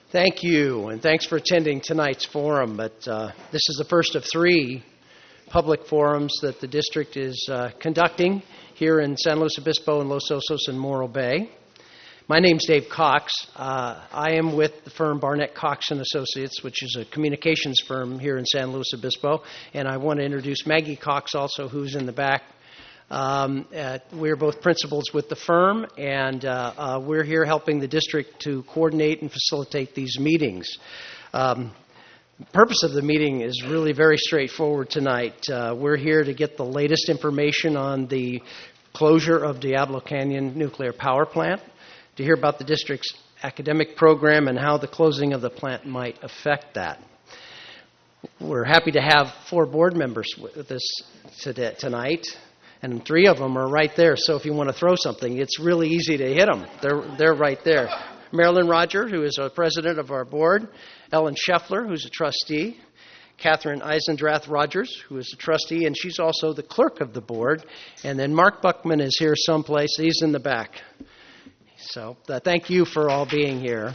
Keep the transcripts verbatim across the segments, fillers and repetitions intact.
Thank you, and thanks for attending tonight's forum. But uh, this is the first of three public forums that the district is uh, conducting here in San Luis Obispo and Los Osos and Morro Bay. My name's Dave Cox. Uh, I am with the firm Barnett Cox and Associates, which is a communications firm here in San Luis Obispo, and I want to introduce Maggie Cox also, who's in the back. Um, uh, we're both principals with the firm, and uh, uh, we're here helping the district to coordinate and facilitate these meetings. Um, the purpose of the meeting is really very straightforward tonight. Uh, we're here to get the latest information on the closure of Diablo Canyon Nuclear Power Plant, to hear about the district's academic program and how the closing of the plant might affect that. We're happy to have four board members with us today, tonight. And three of them are right there, so if you want to throw something, it's really easy to hit them. They're, they're right there. Marilyn Roger, who is our president of our board. Ellen Scheffler, who's a trustee. Catherine Eisendrath Rogers, who is a trustee, and she's also the clerk of the board. And then Mark Buckman is here someplace. He's in the back. So uh, thank you for all being here.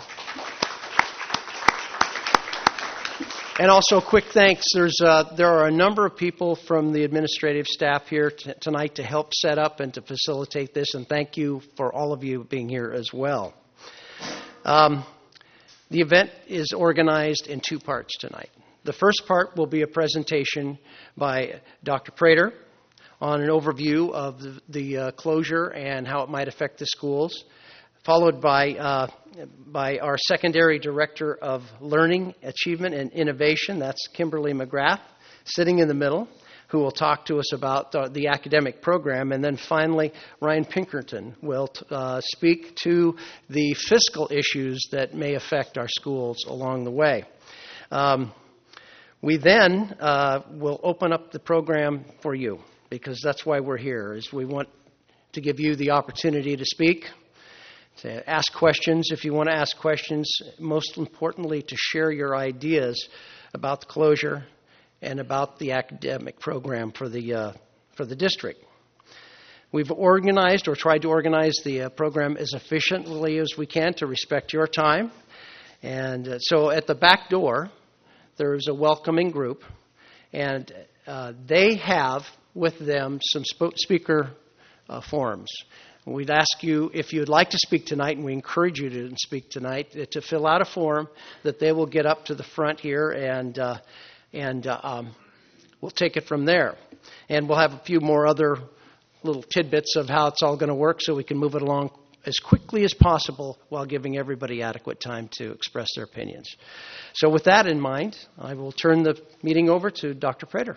And also, quick thanks. There's uh, there are a number of people from the administrative staff here t- tonight to help set up and to facilitate this, and thank you for all of you being here as well. Um, the event is organized in two parts tonight. The first part will be a presentation by Doctor Prater on an overview of the, the uh, closure and how it might affect the schools, followed by uh, by our secondary director of learning, achievement, and innovation. That's Kimberly McGrath, sitting in the middle, who will talk to us about uh, the academic program. And then finally, Ryan Pinkerton will t- uh, speak to the fiscal issues that may affect our schools along the way. Um, we then uh, will open up the program for you, because that's why we're here, is we want to give you the opportunity to speak, to ask questions if you want to ask questions, most importantly to share your ideas about the closure and about the academic program for the uh, for the district. We've organized or tried to organize the uh, program as efficiently as we can to respect your time. And uh, so at the back door, there is a welcoming group, and uh, they have with them some sp- speaker uh, forms. We'd ask you, if you'd like to speak tonight, and we encourage you to speak tonight, to fill out a form that they will get up to the front here, and uh, and uh, um, we'll take it from there. And we'll have a few more other little tidbits of how it's all going to work so we can move it along as quickly as possible while giving everybody adequate time to express their opinions. So with that in mind, I will turn the meeting over to Doctor Prater.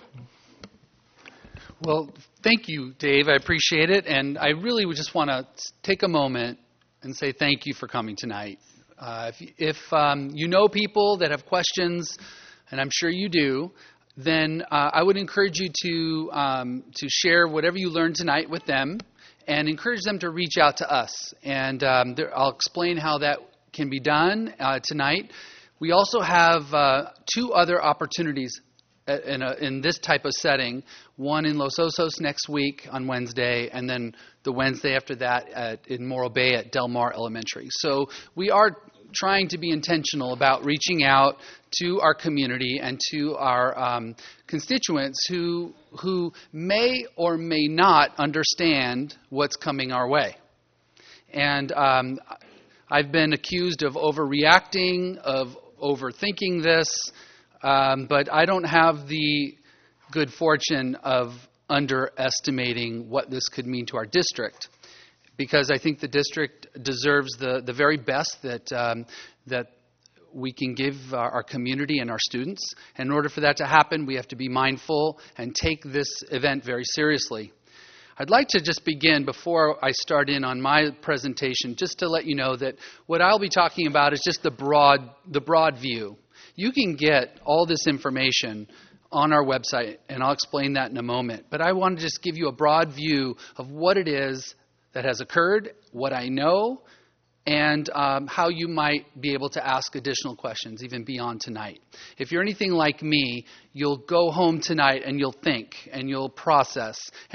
Well, thank you, Dave. I appreciate it. And I really would just want to take a moment and say thank you for coming tonight. Uh, if if um, you know people that have questions, and I'm sure you do, then uh, I would encourage you to um, to share whatever you learned tonight with them and encourage them to reach out to us. And um, there, I'll explain how that can be done uh, tonight. We also have uh, two other opportunities In, a, in this type of setting, one in Los Osos next week on Wednesday, and then the Wednesday after that at, in Morro Bay at Del Mar Elementary. So we are trying to be intentional about reaching out to our community and to our um, constituents who who may or may not understand what's coming our way. And um, I've been accused of overreacting, of overthinking this. Um, but I don't have the good fortune of underestimating what this could mean to our district, because I think the district deserves the, the very best that um, that we can give our, our community and our students. And in order for that to happen, we have to be mindful and take this event very seriously. I'd like to just begin, before I start in on my presentation, just to let you know that what I'll be talking about is just the broad the broad view. You can get all this information on our website, and I'll explain that in a moment. But I want to just give you a broad view of what it is that has occurred, what I know, and um, how you might be able to ask additional questions, even beyond tonight. If you're anything like me, you'll go home tonight and you'll think, and you'll process, and you,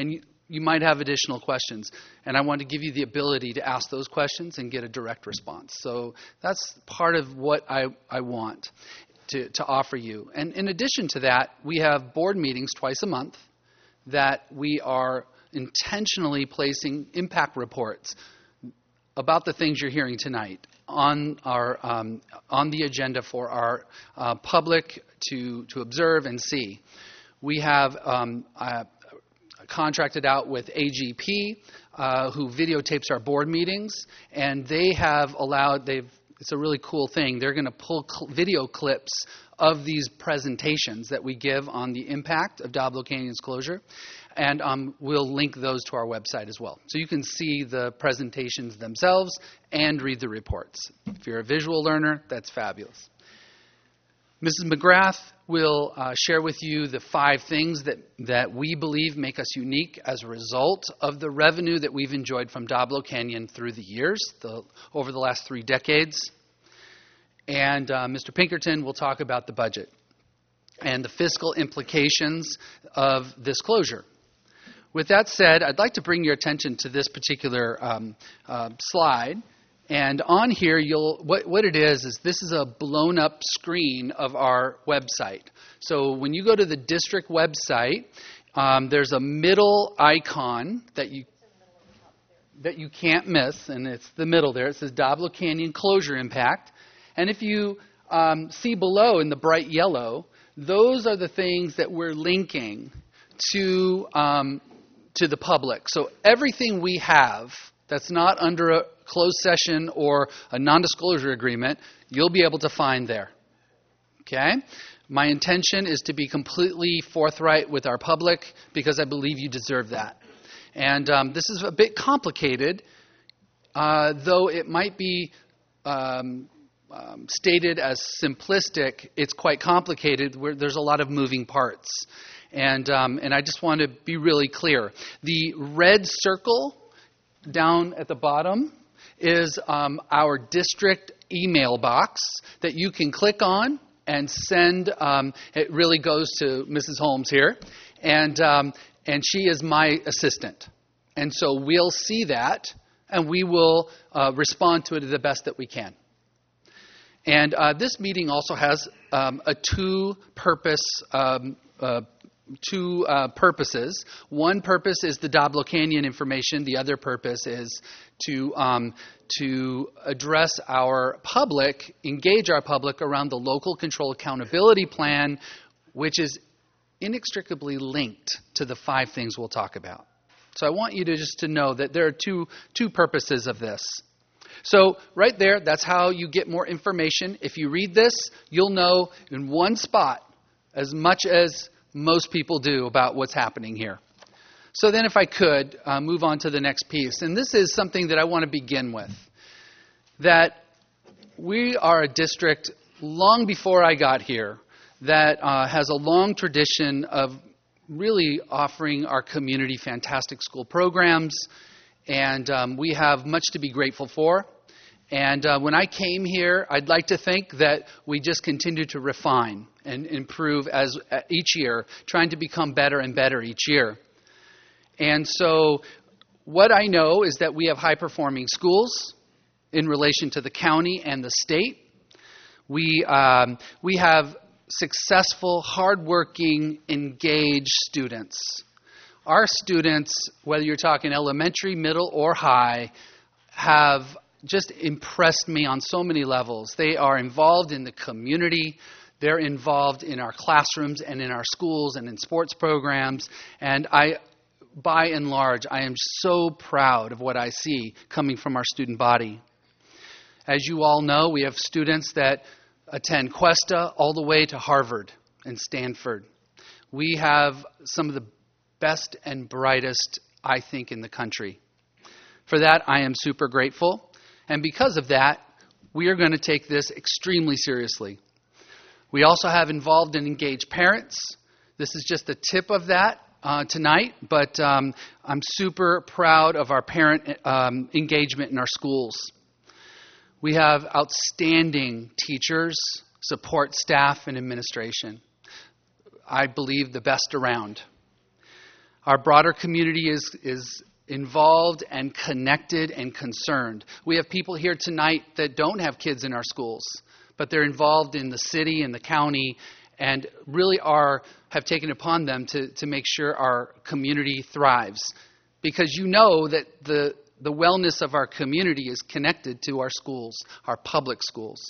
you might have additional questions. And I want to give you the ability to ask those questions and get a direct response. So that's part of what I, I want to, to offer you. And in addition to that, we have board meetings twice a month that we are intentionally placing impact reports about the things you're hearing tonight on our um, on the agenda for our uh, public to to observe and see. We have um, uh, contracted out with A G P, uh, who videotapes our board meetings, and they have allowed they've it's a really cool thing. They're going to pull cl- video clips of these presentations that we give on the impact of Diablo Canyon's closure, and um, we'll link those to our website as well. So you can see the presentations themselves and read the reports. If you're a visual learner, that's fabulous. Missus McGrath will uh, share with you the five things that, that we believe make us unique as a result of the revenue that we've enjoyed from Diablo Canyon through the years, the, over the last three decades. And uh, Mister Pinkerton will talk about the budget and the fiscal implications of this closure. With that said, I'd like to bring your attention to this particular um, uh, slide. And on here, you'll what, what it is, is this is a blown-up screen of our website. So when you go to the district website, um, there's a middle icon that you that you can't miss, and it's the middle there. It says Diablo Canyon Closure Impact. And if you um, see below in the bright yellow, those are the things that we're linking to um, to the public. So everything we have that's not under a closed session or a non-disclosure agreement, you'll be able to find there. Okay? My intention is to be completely forthright with our public because I believe you deserve that. And um, this is a bit complicated, uh, though it might be um, um, stated as simplistic. It's quite complicated. Where there's a lot of moving parts. And, um, and I just want to be really clear. The red circle down at the bottom is um, our district email box that you can click on and send. Um, it really goes to Missus Holmes here, and um, and she is my assistant, and so we'll see that and we will uh, respond to it the best that we can. And uh, this meeting also has um, a two-purpose. Um, uh, Two uh, purposes. One purpose is the Diablo Canyon information. The other purpose is to um, to address our public, engage our public around the local control accountability plan, which is inextricably linked to the five things we'll talk about. So I want you to just to know that there are two two purposes of this. So right there, that's how you get more information. If you read this, you'll know in one spot as much as most people do about what's happening here. So then if I could uh, move on to the next piece. And this is something that I want to begin with. That we are a district long before I got here that uh, has a long tradition of really offering our community fantastic school programs. And um, we have much to be grateful for. And uh, when I came here, I'd like to think that we just continue to refine and improve as uh, each year, trying to become better and better each year. And so what I know is that we have high-performing schools in relation to the county and the state. We um, we have successful, hardworking, engaged students. Our students, whether you're talking elementary, middle, or high, have just impressed me on so many levels. They are involved in the community. They're involved in our classrooms and in our schools and in sports programs. And I, by and large, I am so proud of what I see coming from our student body. As you all know, we have students that attend Cuesta all the way to Harvard and Stanford. We have some of the best and brightest, I think, in the country. For that, I am super grateful. And because of that, we are going to take this extremely seriously. We also have involved and engaged parents. This is just the tip of that uh, tonight, but um, I'm super proud of our parent um, engagement in our schools. We have outstanding teachers, support staff, and administration. I believe the best around. Our broader community is, is involved and connected and concerned. We have people here tonight that don't have kids in our schools, but they're involved in the city and the county and really are have taken upon them to, to make sure our community thrives. Because you know that the, the wellness of our community is connected to our schools, our public schools.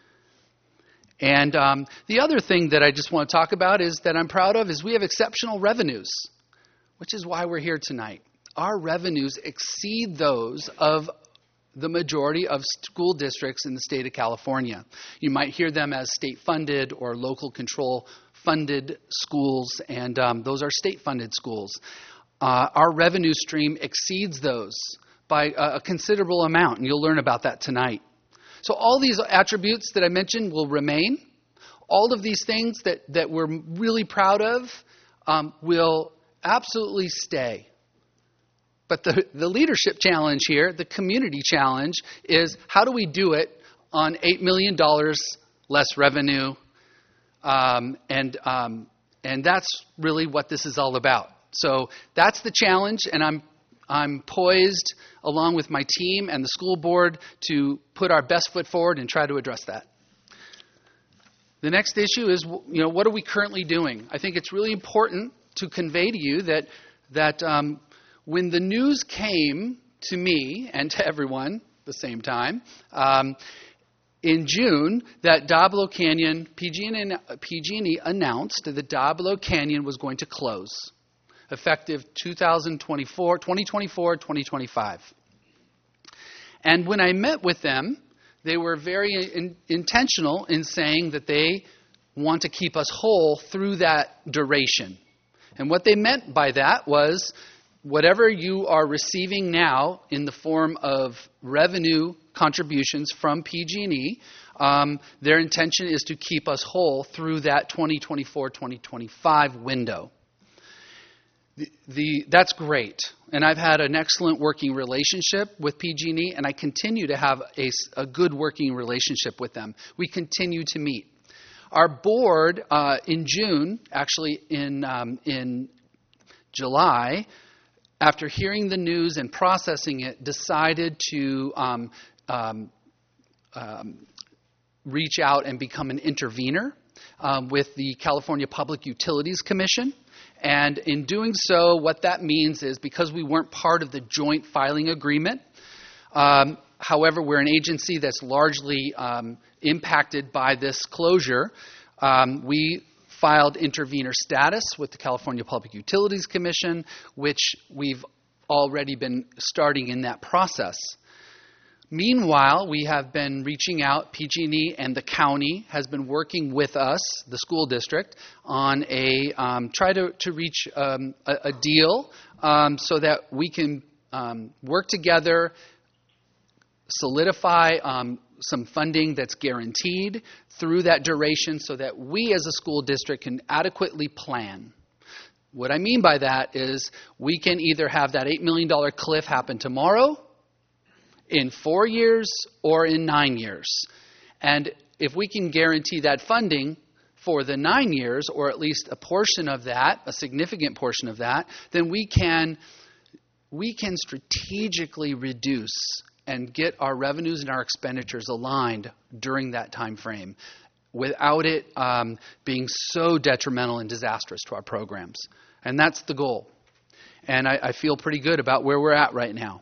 And um, the other thing that I just want to talk about is that I'm proud of is we have exceptional revenues, which is why we're here tonight. Our revenues exceed those of the majority of school districts in the state of California. You might hear them as state-funded or local control-funded schools, and um, those are state-funded schools. Uh, our revenue stream exceeds those by a, a considerable amount, and you'll learn about that tonight. So all these attributes that I mentioned will remain. All of these things that, that we're really proud of um, will absolutely stay. But the, the leadership challenge here, the community challenge, is how do we do it on eight million dollars less revenue? Um, and, um, and that's really what this is all about. So that's the challenge, and I'm I'm poised, along with my team and the school board, to put our best foot forward and try to address that. The next issue is, you know, what are we currently doing? I think it's really important to convey to you that that um, when the news came to me and to everyone at the same time, um, in June, that Diablo Canyon, P G and E announced that Diablo Canyon was going to close, effective two thousand twenty-four, twenty twenty-four, twenty twenty-five. And when I met with them, they were very in, intentional in saying that they want to keep us whole through that duration. And what they meant by that was whatever you are receiving now in the form of revenue contributions from P G and E, um, their intention is to keep us whole through that twenty twenty-four, twenty twenty-five window. The, the, that's great, and I've had an excellent working relationship with P G and E, and I continue to have a, a good working relationship with them. We continue to meet. Our board uh, in June, actually in um, in July, after hearing the news and processing it, decided to um, um, um, reach out and become an intervener um, with the California Public Utilities Commission. And in doing so, what that means is because we weren't part of the joint filing agreement, um, however, we're an agency that's largely um, impacted by this closure, um, we filed intervener status with the California Public Utilities Commission, which we've already been starting in that process. Meanwhile, we have been reaching out, P G and E and the county has been working with us, the school district, on a, um, try to, to reach um, a, a deal um, so that we can um, work together, solidify um, some funding that's guaranteed through that duration so that we as a school district can adequately plan. What I mean by that is we can either have that eight million dollars cliff happen tomorrow, in four years, or in nine years. And if we can guarantee that funding for the nine years, or at least a portion of that, a significant portion of that, then we can we can strategically reduce and get our revenues and our expenditures aligned during that time frame without it um, being so detrimental and disastrous to our programs. And that's the goal. And I, I feel pretty good about where we're at right now.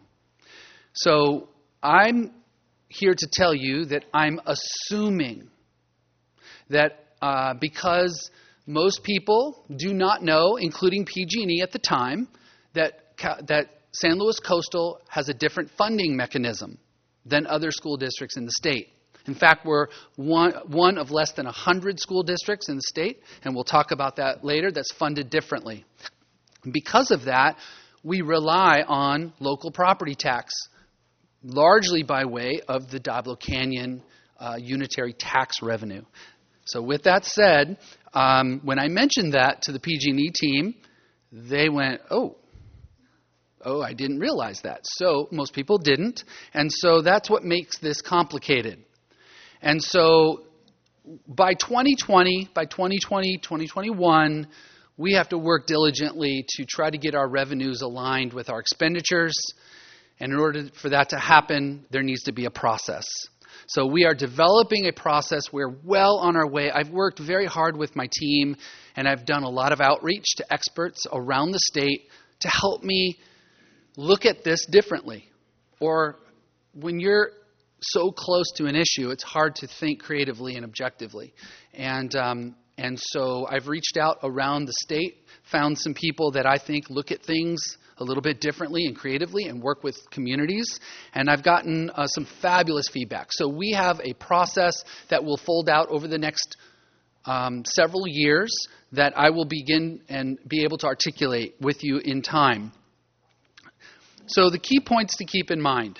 So I'm here to tell you that I'm assuming that uh, because most people do not know, including P G and E at the time, that that San Luis Coastal has a different funding mechanism than other school districts in the state. In fact, we're one, one of less than one hundred school districts in the state, and we'll talk about that later, that's funded differently. Because of that, we rely on local property tax, largely by way of the Diablo Canyon uh, unitary tax revenue. So with that said, um, when I mentioned that to the P G and E team, they went, oh, oh, I didn't realize that. So most people didn't. And so that's what makes this complicated. And so by twenty twenty, by twenty twenty, twenty twenty-one, we have to work diligently to try to get our revenues aligned with our expenditures. And in order for that to happen, there needs to be a process. So we are developing a process. We're well on our way. I've worked very hard with my team, and I've done a lot of outreach to experts around the state to help me look at this differently. Or when you're so close to an issue, it's hard to think creatively and objectively. And um, and so I've reached out around the state, found some people that I think look at things a little bit differently and creatively and work with communities. And I've gotten uh, some fabulous feedback. So we have a process that will fold out over the next um, several years that I will begin and be able to articulate with you in time. So the key points to keep in mind.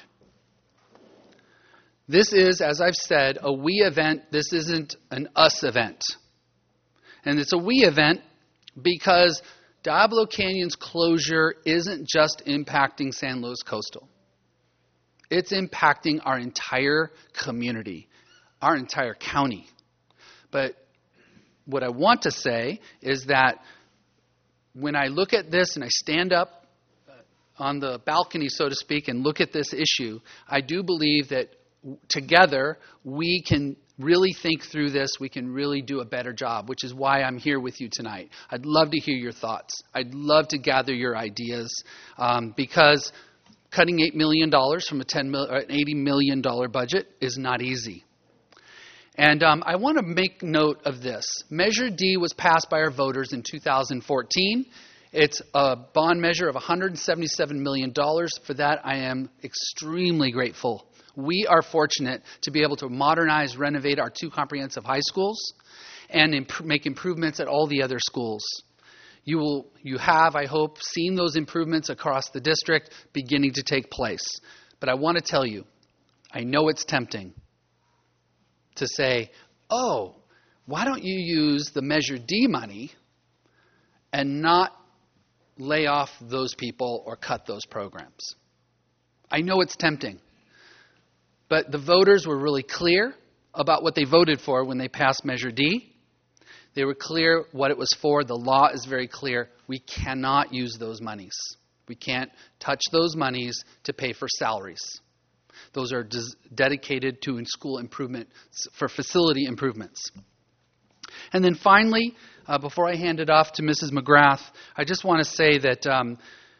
This is, as I've said, a we event. This isn't an us event. And it's a we event because Diablo Canyon's closure isn't just impacting San Luis Coastal. It's impacting our entire community, our entire county. But what I want to say is that when I look at this and I stand up on the balcony, so to speak, and look at this issue, I do believe that together we can really think through this. We can really do a better job, which is why I'm here with you tonight. I'd love to hear your thoughts. I'd love to gather your ideas um, because cutting eight million dollars from a ten mil, or an eighty million dollars budget is not easy. And um, I want to make note of this. Measure D was passed by our voters in two thousand fourteen. It's a bond measure of one hundred seventy-seven million dollars. For that, I am extremely grateful. We are fortunate to be able to modernize, renovate our two comprehensive high schools and imp- make improvements at all the other schools. You will, you have, I hope, seen those improvements across the district beginning to take place. But I want to tell you, I know it's tempting to say, oh, why don't you use the Measure D money and not lay off those people or cut those programs? I know it's tempting. But the voters were really clear about what they voted for when they passed Measure D. They were clear what it was for. The law is very clear. We cannot use those monies. We can't touch those monies to pay for salaries. Those are des- dedicated to in-school improvement, for facility improvements. And then finally, uh, before I hand it off to Missus McGrath, I just want to say that um,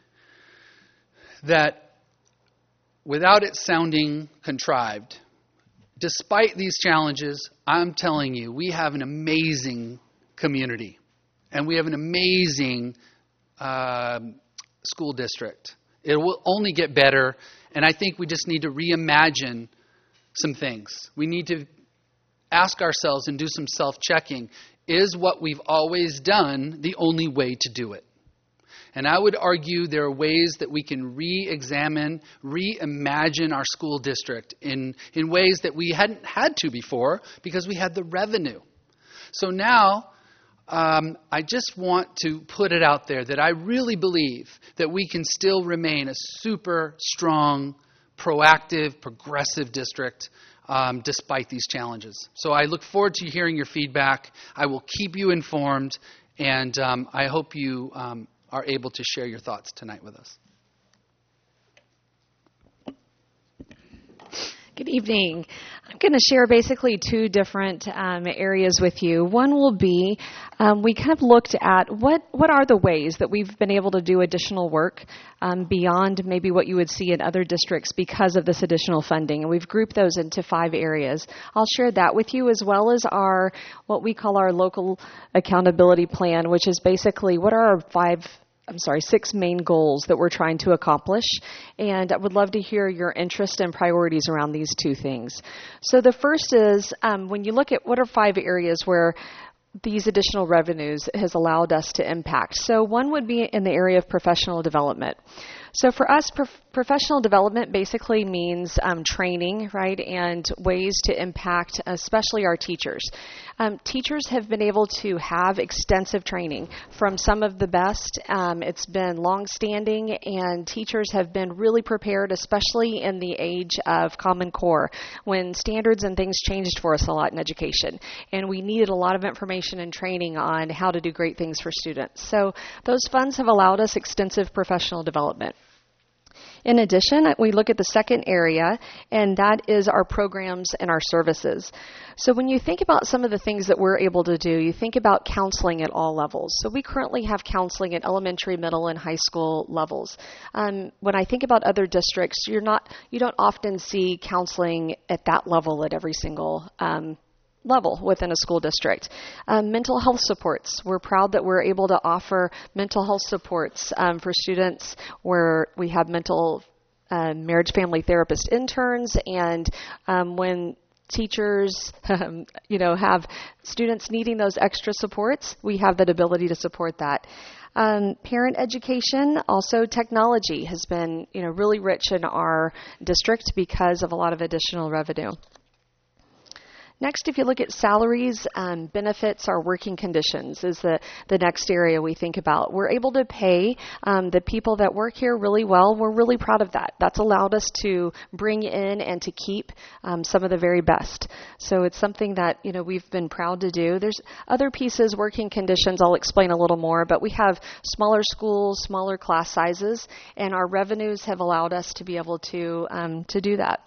that without it sounding contrived, despite these challenges, I'm telling you, we have an amazing community. And we have an amazing uh, school district. It will only get better. And I think we just need to reimagine some things. We need to ask ourselves and do some self-checking. Is what we've always done the only way to do it? And I would argue there are ways that we can re-examine, reimagine our school district in, in ways that we hadn't had to before because we had the revenue. So now, um, I just want to put it out there that I really believe that we can still remain a super strong, proactive, progressive district um, despite these challenges. So I look forward to hearing your feedback. I will keep you informed, and um, I hope you Um, are able to share your thoughts tonight with us. Good evening. I'm going to share basically two different um, areas with you. One will be um, we kind of looked at what, what are the ways that we've been able to do additional work um, beyond maybe what you would see in other districts because of this additional funding. And we've grouped those into five areas. I'll share that with you as well as our what we call our local accountability plan, which is basically what are our five I'm sorry, six main goals that we're trying to accomplish. And I would love to hear your interest and priorities around these two things. So the first is um, when you look at what are five areas where these additional revenues has allowed us to impact. So one would be in the area of professional development. So for us, prof- professional development basically means um, training, right, and ways to impact especially our teachers. Um, teachers have been able to have extensive training from some of the best. Um, it's been long-standing, and teachers have been really prepared, especially in the age of Common Core, when standards and things changed for us a lot in education, and we needed a lot of information and training on how to do great things for students. So those funds have allowed us extensive professional development. In addition, we look at the second area, and that is our programs and our services. So when you think about some of the things that we're able to do, you think about counseling at all levels. So we currently have counseling at elementary, middle, and high school levels. Um, when I think about other districts, you're not, you don't often see counseling at that level at every single um level within a school district. Um, mental health supports. We're proud that we're able to offer mental health supports um, for students where we have mental uh, marriage family therapist interns, and um, when teachers um, you know, have students needing those extra supports, we have that ability to support that. Um, parent education, also technology has been, you know, really rich in our district because of a lot of additional revenue. Next, if you look at salaries, um, benefits, our working conditions is the, the next area we think about. We're able to pay um, the people that work here really well. We're really proud of that. That's allowed us to bring in and to keep um, some of the very best. So it's something that, you know, we've been proud to do. There's other pieces, working conditions, I'll explain a little more, but we have smaller schools, smaller class sizes, and our revenues have allowed us to be able to um, to do that.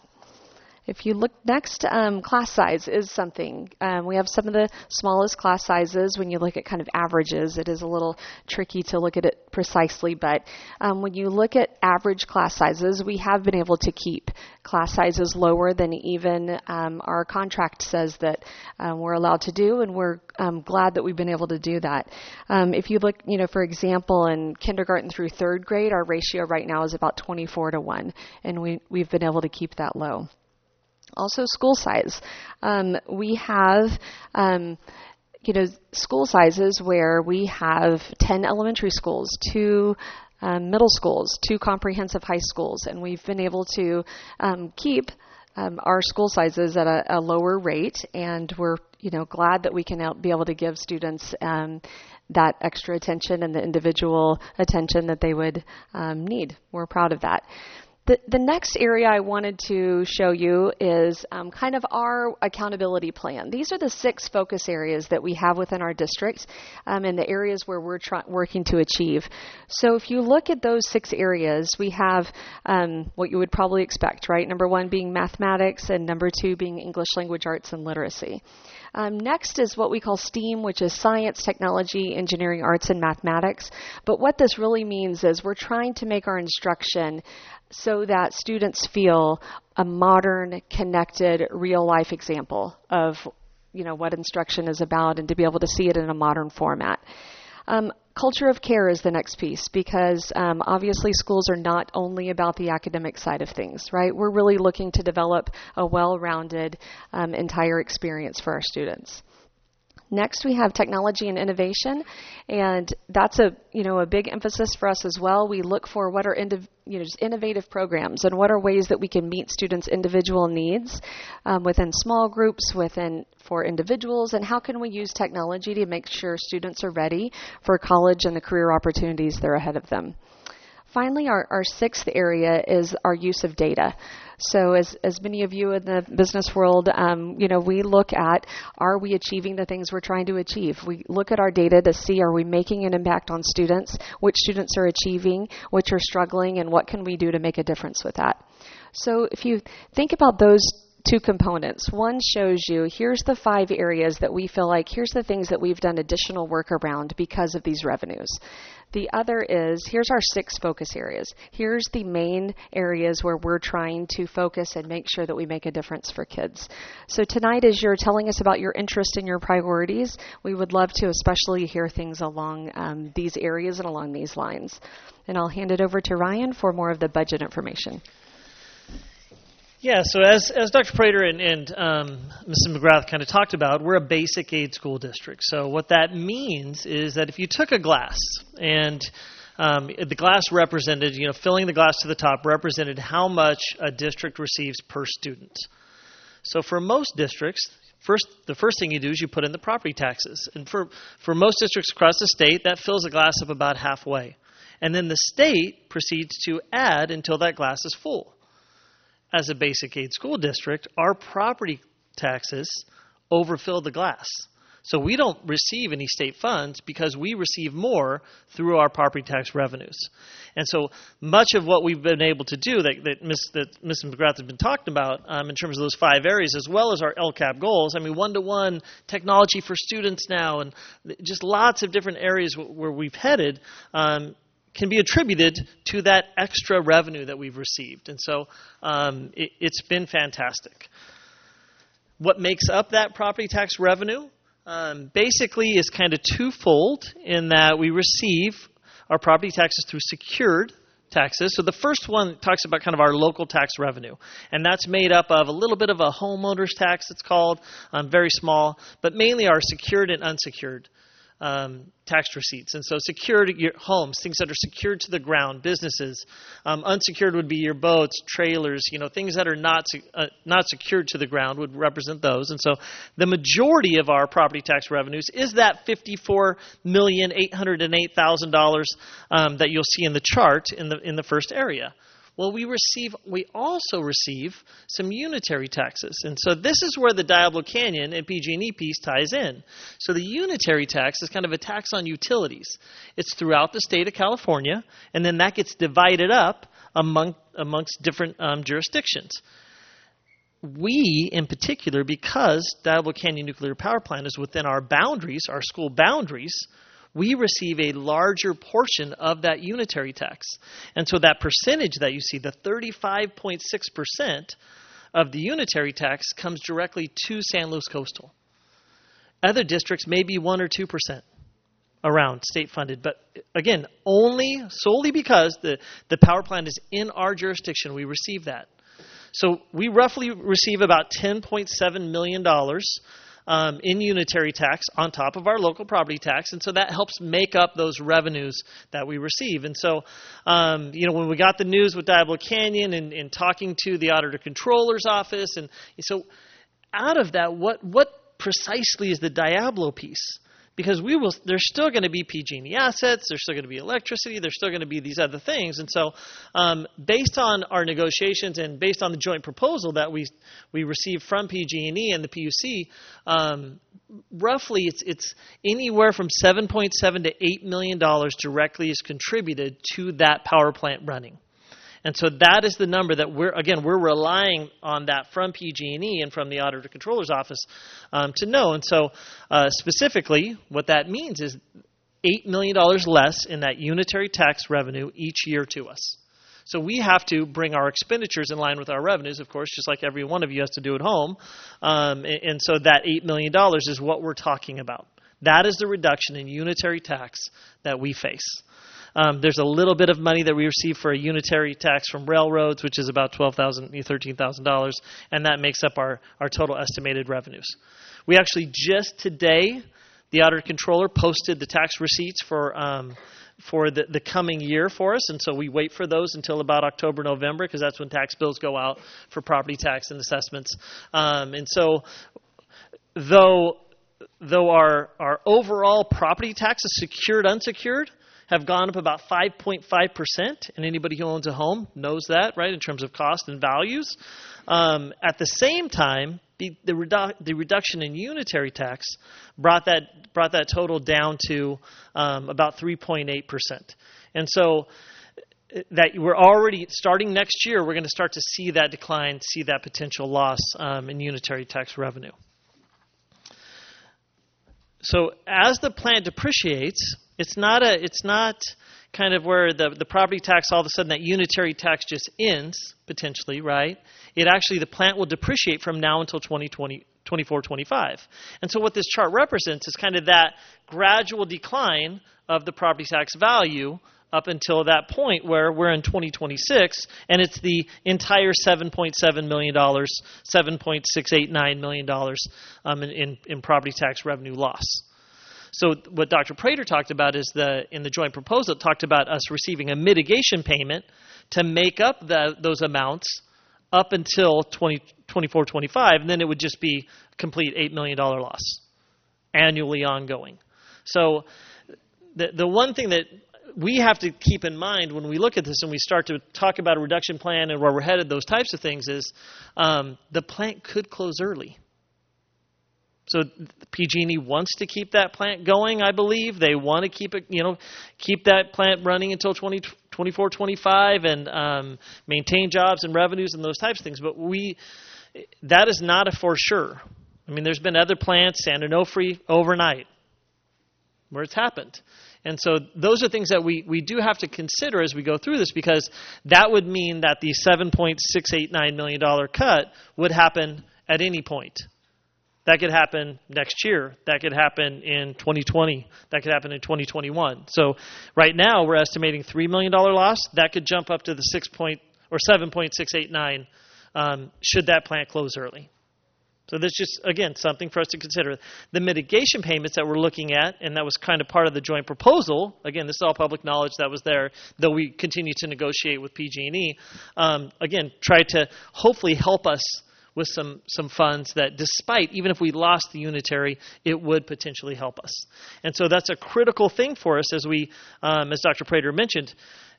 If you look next, um, class size is something. Um, we have some of the smallest class sizes. When you look at kind of averages, it is a little tricky to look at it precisely, but um, when you look at average class sizes, we have been able to keep class sizes lower than even um, our contract says that um, we're allowed to do, and we're um, glad that we've been able to do that. Um, if you look, you know, for example, in kindergarten through third grade, our ratio right now is about twenty-four to one, and we, we've been able to keep that low. Also, school size. Um, we have, um, you know, school sizes where we have ten elementary schools, two um, middle schools, two comprehensive high schools, and we've been able to um, keep um, our school sizes at a, a lower rate, and we're, you know, glad that we can out, be able to give students um, that extra attention and the individual attention that they would um, need. We're proud of that. The, the next area I wanted to show you is um, kind of our accountability plan. These are the six focus areas that we have within our district um, and the areas where we're try- working to achieve. So if you look at those six areas, we have um, what you would probably expect, right? Number one being mathematics, and number two being English language arts and literacy. Um, next is what we call STEAM, which is science, technology, engineering, arts, and mathematics. But what this really means is we're trying to make our instruction so that students feel a modern, connected, real-life example of, you know, what instruction is about, and to be able to see it in a modern format. Um, culture of care is the next piece, because um, obviously schools are not only about the academic side of things, right? We're really looking to develop a well-rounded um, entire experience for our students. Next, we have technology and innovation, and that's a, you know, a big emphasis for us as well. We look for what are indiv- you know, just innovative programs, and what are ways that we can meet students' individual needs um, within small groups, within for individuals, and how can we use technology to make sure students are ready for college and the career opportunities that are ahead of them. Finally, our, our sixth area is our use of data. So as, as many of you in the business world, um, you know, we look at, are we achieving the things we're trying to achieve? We look at our data to see, are we making an impact on students, which students are achieving, which are struggling, and what can we do to make a difference with that? So if you think about those two components. One shows you, here's the five areas that we feel like, here's the things that we've done additional work around because of these revenues. The other is, here's our six focus areas. Here's the main areas where we're trying to focus and make sure that we make a difference for kids. So tonight, as you're telling us about your interest and your priorities, we would love to especially hear things along um, these areas and along these lines. And I'll hand it over to Ryan for more of the budget information. Yeah, so as as Doctor Prater and, and um, Missus McGrath kind of talked about, we're a basic aid school district. So what that means is that if you took a glass and um, the glass represented, you know, filling the glass to the top represented how much a district receives per student. So for most districts, first the first thing you do is you put in the property taxes. And for, for most districts across the state, that fills the glass up about halfway. And then the state proceeds to add until that glass is full. As a basic aid school district, our property taxes overfill the glass. So we don't receive any state funds because we receive more through our property tax revenues. And so much of what we've been able to do that, that Miz that Miz McGrath has been talking about um, in terms of those five areas, as well as our L C A P goals, I mean, one-to-one technology for students now, and just lots of different areas w- where we've headed, um, can be attributed to that extra revenue that we've received. And so um, it, it's been fantastic. What makes up that property tax revenue? Um, basically is kind of twofold in that we receive our property taxes through secured taxes. So the first one talks about kind of our local tax revenue, and that's made up of a little bit of a homeowner's tax, it's called, um, very small, but mainly our secured and unsecured um, tax receipts. And so secured your homes, things that are secured to the ground, businesses. Um, unsecured would be your boats, trailers, you know, things that are not uh, not secured to the ground would represent those. And so the majority of our property tax revenues is that fifty-four million eight hundred eight thousand dollars um, that you'll see in the chart in the in the first area. Well, we receive, we also receive some unitary taxes. And so this is where the Diablo Canyon and P G and E piece ties in. So the unitary tax is kind of a tax on utilities. It's throughout the state of California, and then that gets divided up among amongst different um, jurisdictions. We, in particular, because Diablo Canyon Nuclear Power Plant is within our boundaries, our school boundaries, we receive a larger portion of that unitary tax. And so that percentage that you see, the thirty-five point six percent of the unitary tax, comes directly to San Luis Coastal. Other districts may be one or two percent around state funded, but again, only solely because the, the power plant is in our jurisdiction, we receive that. So we roughly receive about ten point seven million dollars Um, in unitary tax on top of our local property tax, and so that helps make up those revenues that we receive. And so, um, you know, when we got the news with Diablo Canyon and, and talking to the Auditor Controller's office, and so out of that, what what precisely is the Diablo piece? Because we will, there's still going to be P G and E assets, there's still going to be electricity, there's still going to be these other things. And so um, based on our negotiations and based on the joint proposal that we we received from P G and E and the P U C, um, roughly it's it's anywhere from seven point seven to eight million dollars directly is contributed to that power plant running. And so that is the number that we're, again, we're relying on that from P G and E and from the Auditor Controller's Office um, to know. And so uh, specifically, what that means is eight million dollars less in that unitary tax revenue each year to us. So we have to bring our expenditures in line with our revenues, of course, just like every one of you has to do at home. Um, and, and so that eight million dollars is what we're talking about. That is the reduction in unitary tax that we face. Um, there's a little bit of money that we receive for a unitary tax from railroads, which is about twelve thousand dollars, thirteen thousand dollars, and that makes up our, our total estimated revenues. We actually just today, the Auditor Controller posted the tax receipts for um, for the, the coming year for us, and so we wait for those until about October, November, because that's when tax bills go out for property tax and assessments. Um, and so, though though our our overall property taxes, secured, unsecured, have gone up about five point five percent, and anybody who owns a home knows that, right, in terms of cost and values. Um, at the same time, the, the, redu- the reduction in unitary tax brought that brought that total down to um, about three point eight percent. And so that we're already, starting next year, we're going to start to see that decline, see that potential loss um, in unitary tax revenue. So as the plant depreciates, It's not a. It's not kind of where the, the property tax, all of a sudden that unitary tax just ends, potentially, right? It actually, the plant will depreciate from now until twenty twenty, twenty-four, twenty-five. And so what this chart represents is kind of that gradual decline of the property tax value up until that point where we're in twenty twenty-six, and it's the entire seven point seven million dollars, seven point six eight nine million dollars um, in, in, in property tax revenue loss. So what Doctor Prater talked about is the in the joint proposal, it talked about us receiving a mitigation payment to make up the, those amounts up until twenty twenty-four twenty-five, and then it would just be a complete eight million dollars loss annually ongoing. So the the one thing that we have to keep in mind when we look at this and we start to talk about a reduction plan and where we're headed, those types of things, is um, the plant could close early. So P G and E wants to keep that plant going, I believe. They want to keep it, you know, keep that plant running until twenty twenty-four twenty-five and um, maintain jobs and revenues and those types of things. But we, that is not a for sure. I mean, there's been other plants, San Onofre, overnight, where it's happened. And so those are things that we, we do have to consider as we go through this, because that would mean that the seven point six eight nine million dollars cut would happen at any point. That could happen next year. That could happen in twenty twenty. That could happen in twenty twenty-one. So right now we're estimating three million dollars loss. That could jump up to the six point or seven point six eight nine um, should that plant close early. So that's just, again, something for us to consider. The mitigation payments that we're looking at, and that was kind of part of the joint proposal, again, this is all public knowledge that was there, though we continue to negotiate with P G and E, um, again, try to hopefully help us with some, some funds that, despite, even if we lost the unitary, it would potentially help us. And so that's a critical thing for us as we, um, as Doctor Prater mentioned,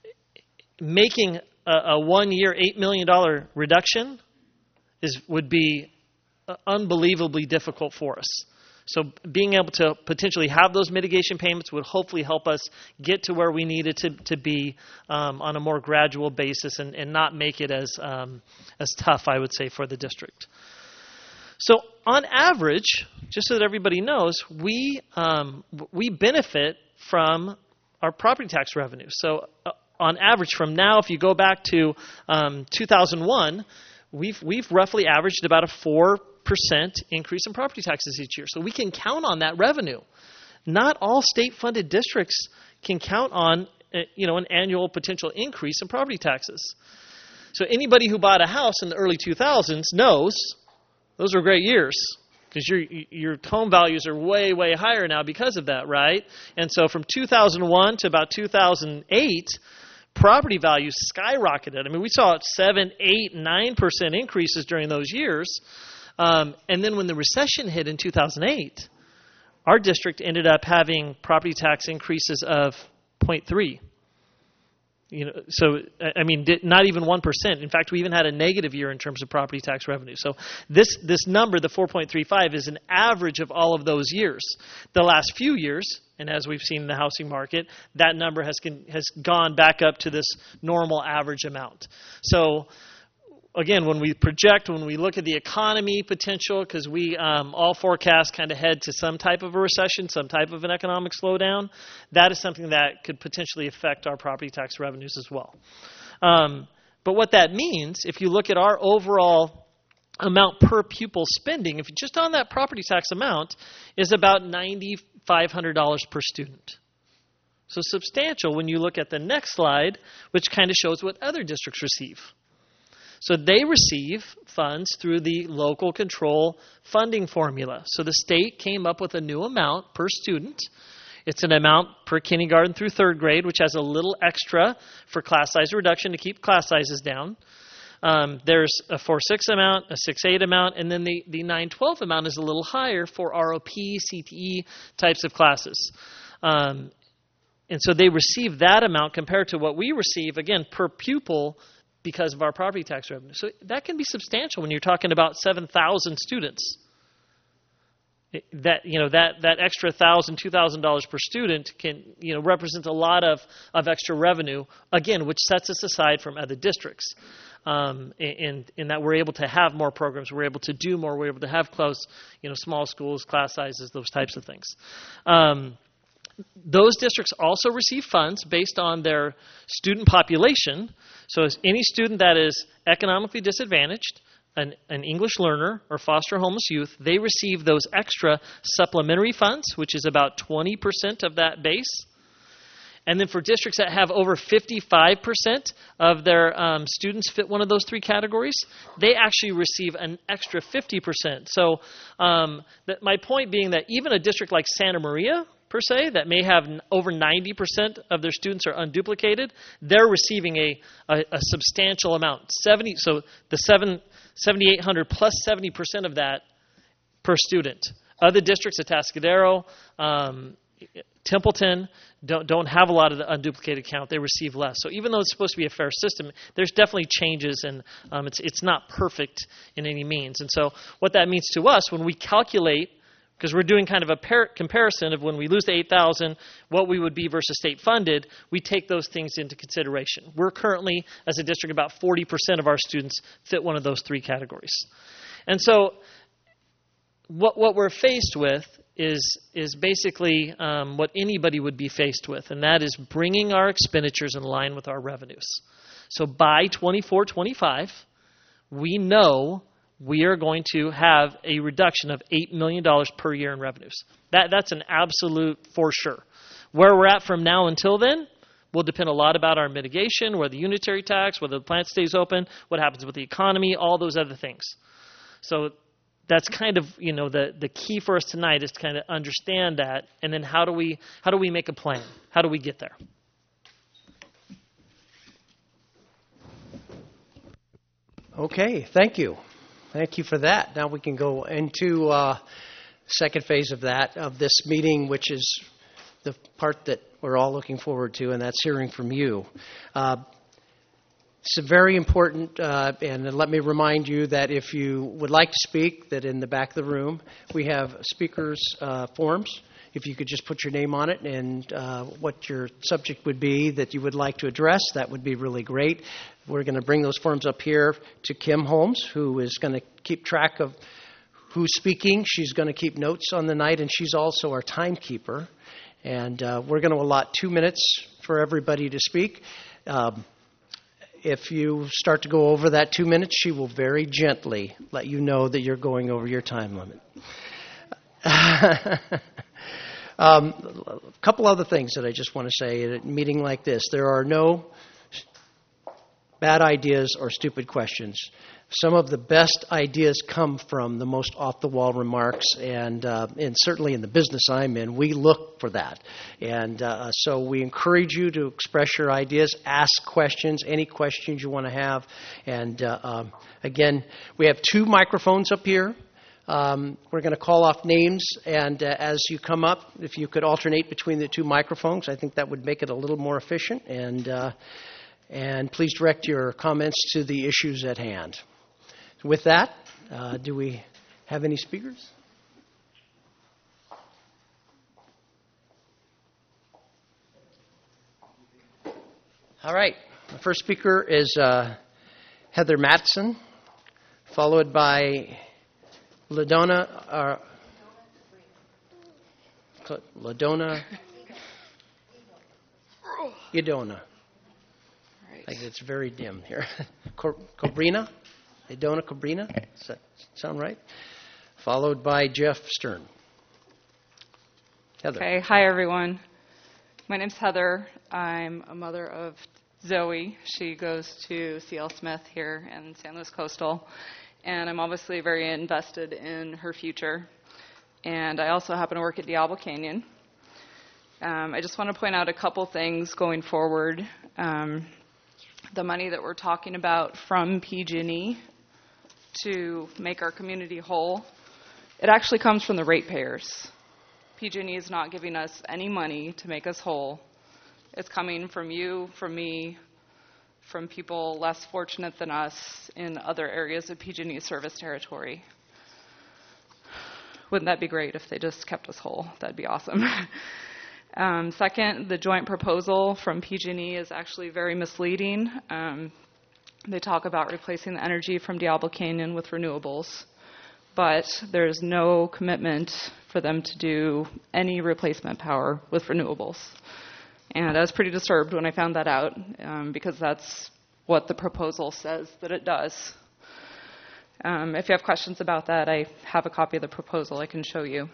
making a, a one-year eight million dollars reduction is would be unbelievably difficult for us. So being able to potentially have those mitigation payments would hopefully help us get to where we needed to, to be um, on a more gradual basis and, and not make it as um, as tough, I would say, for the district. So on average, just so that everybody knows, we um, we benefit from our property tax revenue. So uh, on average, from now, if you go back to um, two thousand one, we've we've roughly averaged about a four percent increase in property taxes each year. So we can count on that revenue. Not all state-funded districts can count on, you know, an annual potential increase in property taxes. So anybody who bought a house in the early two thousands knows those were great years, because your your home values are way, way higher now because of that, right? And so from two thousand one to about two thousand eight, property values skyrocketed. I mean, we saw seven, eight, nine percent increases during those years. Um, and then when the recession hit in two thousand eight, our district ended up having property tax increases of zero point three. You know, so I mean, not even one percent. In fact, we even had a negative year in terms of property tax revenue. So this this number, the four point three five, is an average of all of those years. The last few years, and as we've seen in the housing market, that number has has gone back up to this normal average amount. So again, when we project, when we look at the economy potential, because we um, all forecast kind of head to some type of a recession, some type of an economic slowdown, that is something that could potentially affect our property tax revenues as well. Um, but what that means, if you look at our overall amount per pupil spending, if just on that property tax amount, is about nine thousand five hundred dollars per student. So substantial when you look at the next slide, which kind of shows what other districts receive. So they receive funds through the local control funding formula. So the state came up with a new amount per student. It's an amount per kindergarten through third grade, which has a little extra for class size reduction to keep class sizes down. Um, there's a four six amount, a six eight amount, and then the, the nine twelve amount is a little higher for R O P, C T E types of classes. Um, and so they receive that amount compared to what we receive, again, per pupil, because of our property tax revenue. So that can be substantial when you're talking about seven thousand students. That, you know, that, that extra one thousand dollars, two thousand dollars per student can, you know, represent a lot of, of extra revenue, again, which sets us aside from other districts. Um, in, in that we're able to have more programs, we're able to do more, we're able to have close, you know, small schools, class sizes, those types of things. Um, Those districts also receive funds based on their student population. So as any student that is economically disadvantaged, an, an English learner, or foster homeless youth, they receive those extra supplementary funds, which is about twenty percent of that base. And then for districts that have over fifty-five percent of their um, students fit one of those three categories, they actually receive an extra fifty percent. So um, that my point being that even a district like Santa Maria, per se, that may have n- over ninety percent of their students are unduplicated, they're receiving a, a, a substantial amount. seventy So the seven, seventy-eight hundred plus seventy percent of that per student. Other districts, Atascadero, um, Templeton, don't don't have a lot of the unduplicated count. They receive less. So even though it's supposed to be a fair system, there's definitely changes, and um, it's it's not perfect in any means. And so what that means to us when we calculate, because we're doing kind of a par- comparison of when we lose the eight thousand, what we would be versus state funded, we take those things into consideration. We're currently, as a district, about forty percent of our students fit one of those three categories. And so what what we're faced with is is basically um, what anybody would be faced with, and that is bringing our expenditures in line with our revenues. So by twenty-four twenty-five, we know we are going to have a reduction of eight million dollars per year in revenues. That That's an absolute for sure. Where we're at from now until then will depend a lot about our mitigation, whether the unitary tax, whether the plant stays open, what happens with the economy, all those other things. So that's kind of, you know, the, the key for us tonight is to kind of understand that, and then how do we how do we make a plan? How do we get there? Okay, thank you. Thank you for that. Now we can go into uh, the second phase of that, of this meeting, which is the part that we're all looking forward to, and that's hearing from you. Uh, It's very important, uh, and let me remind you that if you would like to speak, that in the back of the room we have speakers' uh, forms. If you could just put your name on it and uh, what your subject would be that you would like to address, that would be really great. We're going to bring those forms up here to Kim Holmes, who is going to keep track of who's speaking. She's going to keep notes on the night, and she's also our timekeeper. And uh, we're going to allot two minutes for everybody to speak. Um, If you start to go over that two minutes, she will very gently let you know that you're going over your time limit. um, a couple other things that I just want to say at a meeting like this. There are no bad ideas or stupid questions. Some of the best ideas come from the most off-the-wall remarks, and uh, and certainly in the business I'm in, we look for that. And uh, so we encourage you to express your ideas, ask questions, any questions you want to have. And uh, um, again, we have two microphones up here. Um, we're going to call off names, and uh, as you come up, if you could alternate between the two microphones, I think that would make it a little more efficient. And uh, and please direct your comments to the issues at hand. With that, uh, do we have any speakers? All right. The first speaker is uh, Heather Matson, followed by LaDonna. Uh, LaDonna. Idona. Like it's very dim here. Cobrina. Idona Cobrina. Does that sound right? Followed by Jeff Stern. Heather. Okay. Hi, everyone. My name's Heather. I'm a mother of Zoe. She goes to C L Smith here in San Luis Coastal. And I'm obviously very invested in her future. And I also happen to work at Diablo Canyon. Um, I just want to point out a couple things going forward. Um, the money that we're talking about from P G and E to make our community whole, it actually comes from the ratepayers. P G and E is not giving us any money to make us whole. It's coming from you, from me, from people less fortunate than us in other areas of P G and E service territory. Wouldn't that be great if they just kept us whole? That'd be awesome. um, second, the joint proposal from P G and E is actually very misleading. Um, they talk about replacing the energy from Diablo Canyon with renewables, but there's no commitment for them to do any replacement power with renewables. And I was pretty disturbed when I found that out, um, because that's what the proposal says that it does. Um, if you have questions about that, I have a copy of the proposal I can show you.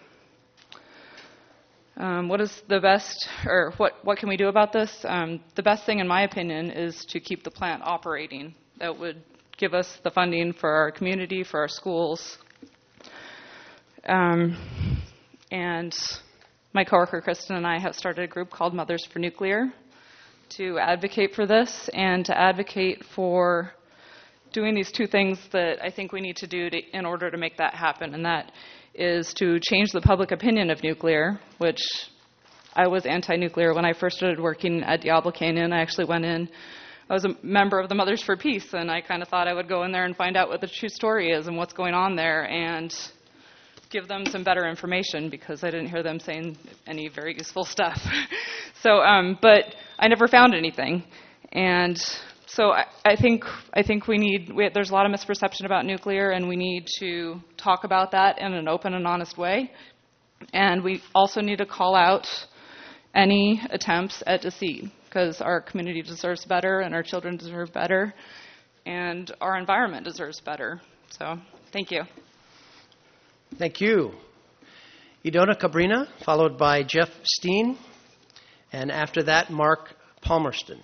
Um, what is the best, or what, what can we do about this? Um, the best thing, in my opinion, is to keep the plant operating. That would give us the funding for our community, for our schools. Um, and my coworker Kristen and I have started a group called Mothers for Nuclear to advocate for this and to advocate for doing these two things that I think we need to do to, in order to make that happen, and that is to change the public opinion of nuclear, which I was anti-nuclear when I first started working at Diablo Canyon. I actually went in, I was a member of the Mothers for Peace, and I kind of thought I would go in there and find out what the true story is and what's going on there and give them some better information, because I didn't hear them saying any very useful stuff. so, um, but I never found anything. And so I, I think I think we need, we, there's a lot of misperception about nuclear, and we need to talk about that in an open and honest way. And we also need to call out any attempts at deceit, because our community deserves better, and our children deserve better, and our environment deserves better. So thank you. Thank you. Idona Cabrina, followed by Jeff Steen, and after that, Mark Palmerston.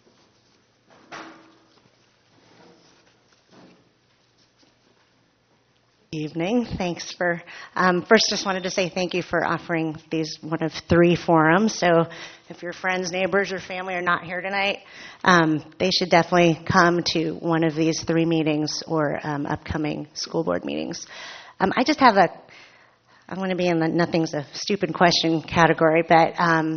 Evening. Thanks for, um, first just wanted to say thank you for offering these one of three forums. So if your friends, neighbors, or family are not here tonight, um, they should definitely come to one of these three meetings or um, upcoming school board meetings. Um, I just have a, I'm going to be in the nothing's a stupid question category, but, um,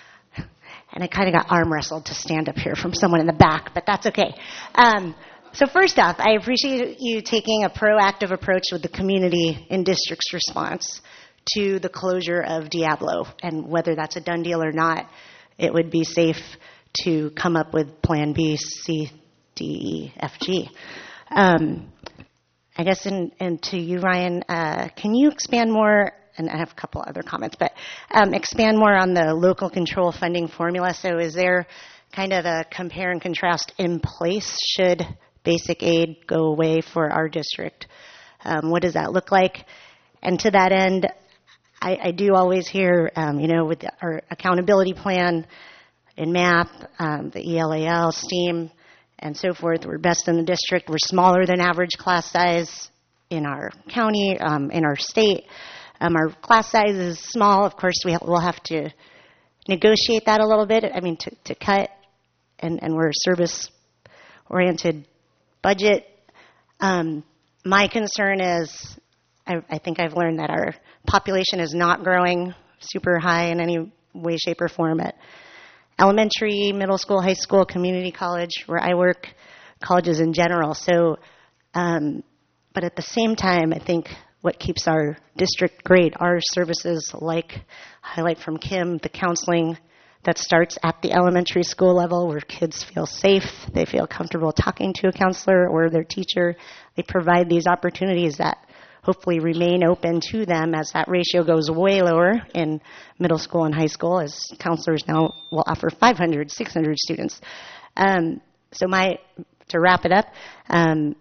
and I kind of got arm wrestled to stand up here from someone in the back, but that's okay. Um, So first off, I appreciate you taking a proactive approach with the community and district's response to the closure of Diablo. And whether that's a done deal or not, it would be safe to come up with Plan B, C, D, E, F, G. Um, I guess, in, and to you, Ryan, uh, can you expand more, and I have a couple other comments, but um, expand more on the local control funding formula? So is there kind of a compare and contrast in place should basic aid go away for our district? Um, what does that look like? And to that end, I, I do always hear, um, you know, with the, our accountability plan in MAP, um, the E L A L, STEAM, and so forth, we're best in the district. We're smaller than average class size in our county, um, in our state. Um, our class size is small. Of course, we ha- we'll have to negotiate that a little bit. I mean, to, to cut, and, and we're a service-oriented budget. Um, my concern is, I, I think I've learned that our population is not growing super high in any way, shape, or form at elementary, middle school, high school, community college, where I work, colleges in general. So, um, but at the same time, I think what keeps our district great are services like, highlight from Kim, the counseling that starts at the elementary school level, where kids feel safe, they feel comfortable talking to a counselor or their teacher. They provide these opportunities that hopefully remain open to them as that ratio goes way lower in middle school and high school, as counselors now will offer five hundred, six hundred students. Um, so my, to wrap it up, um,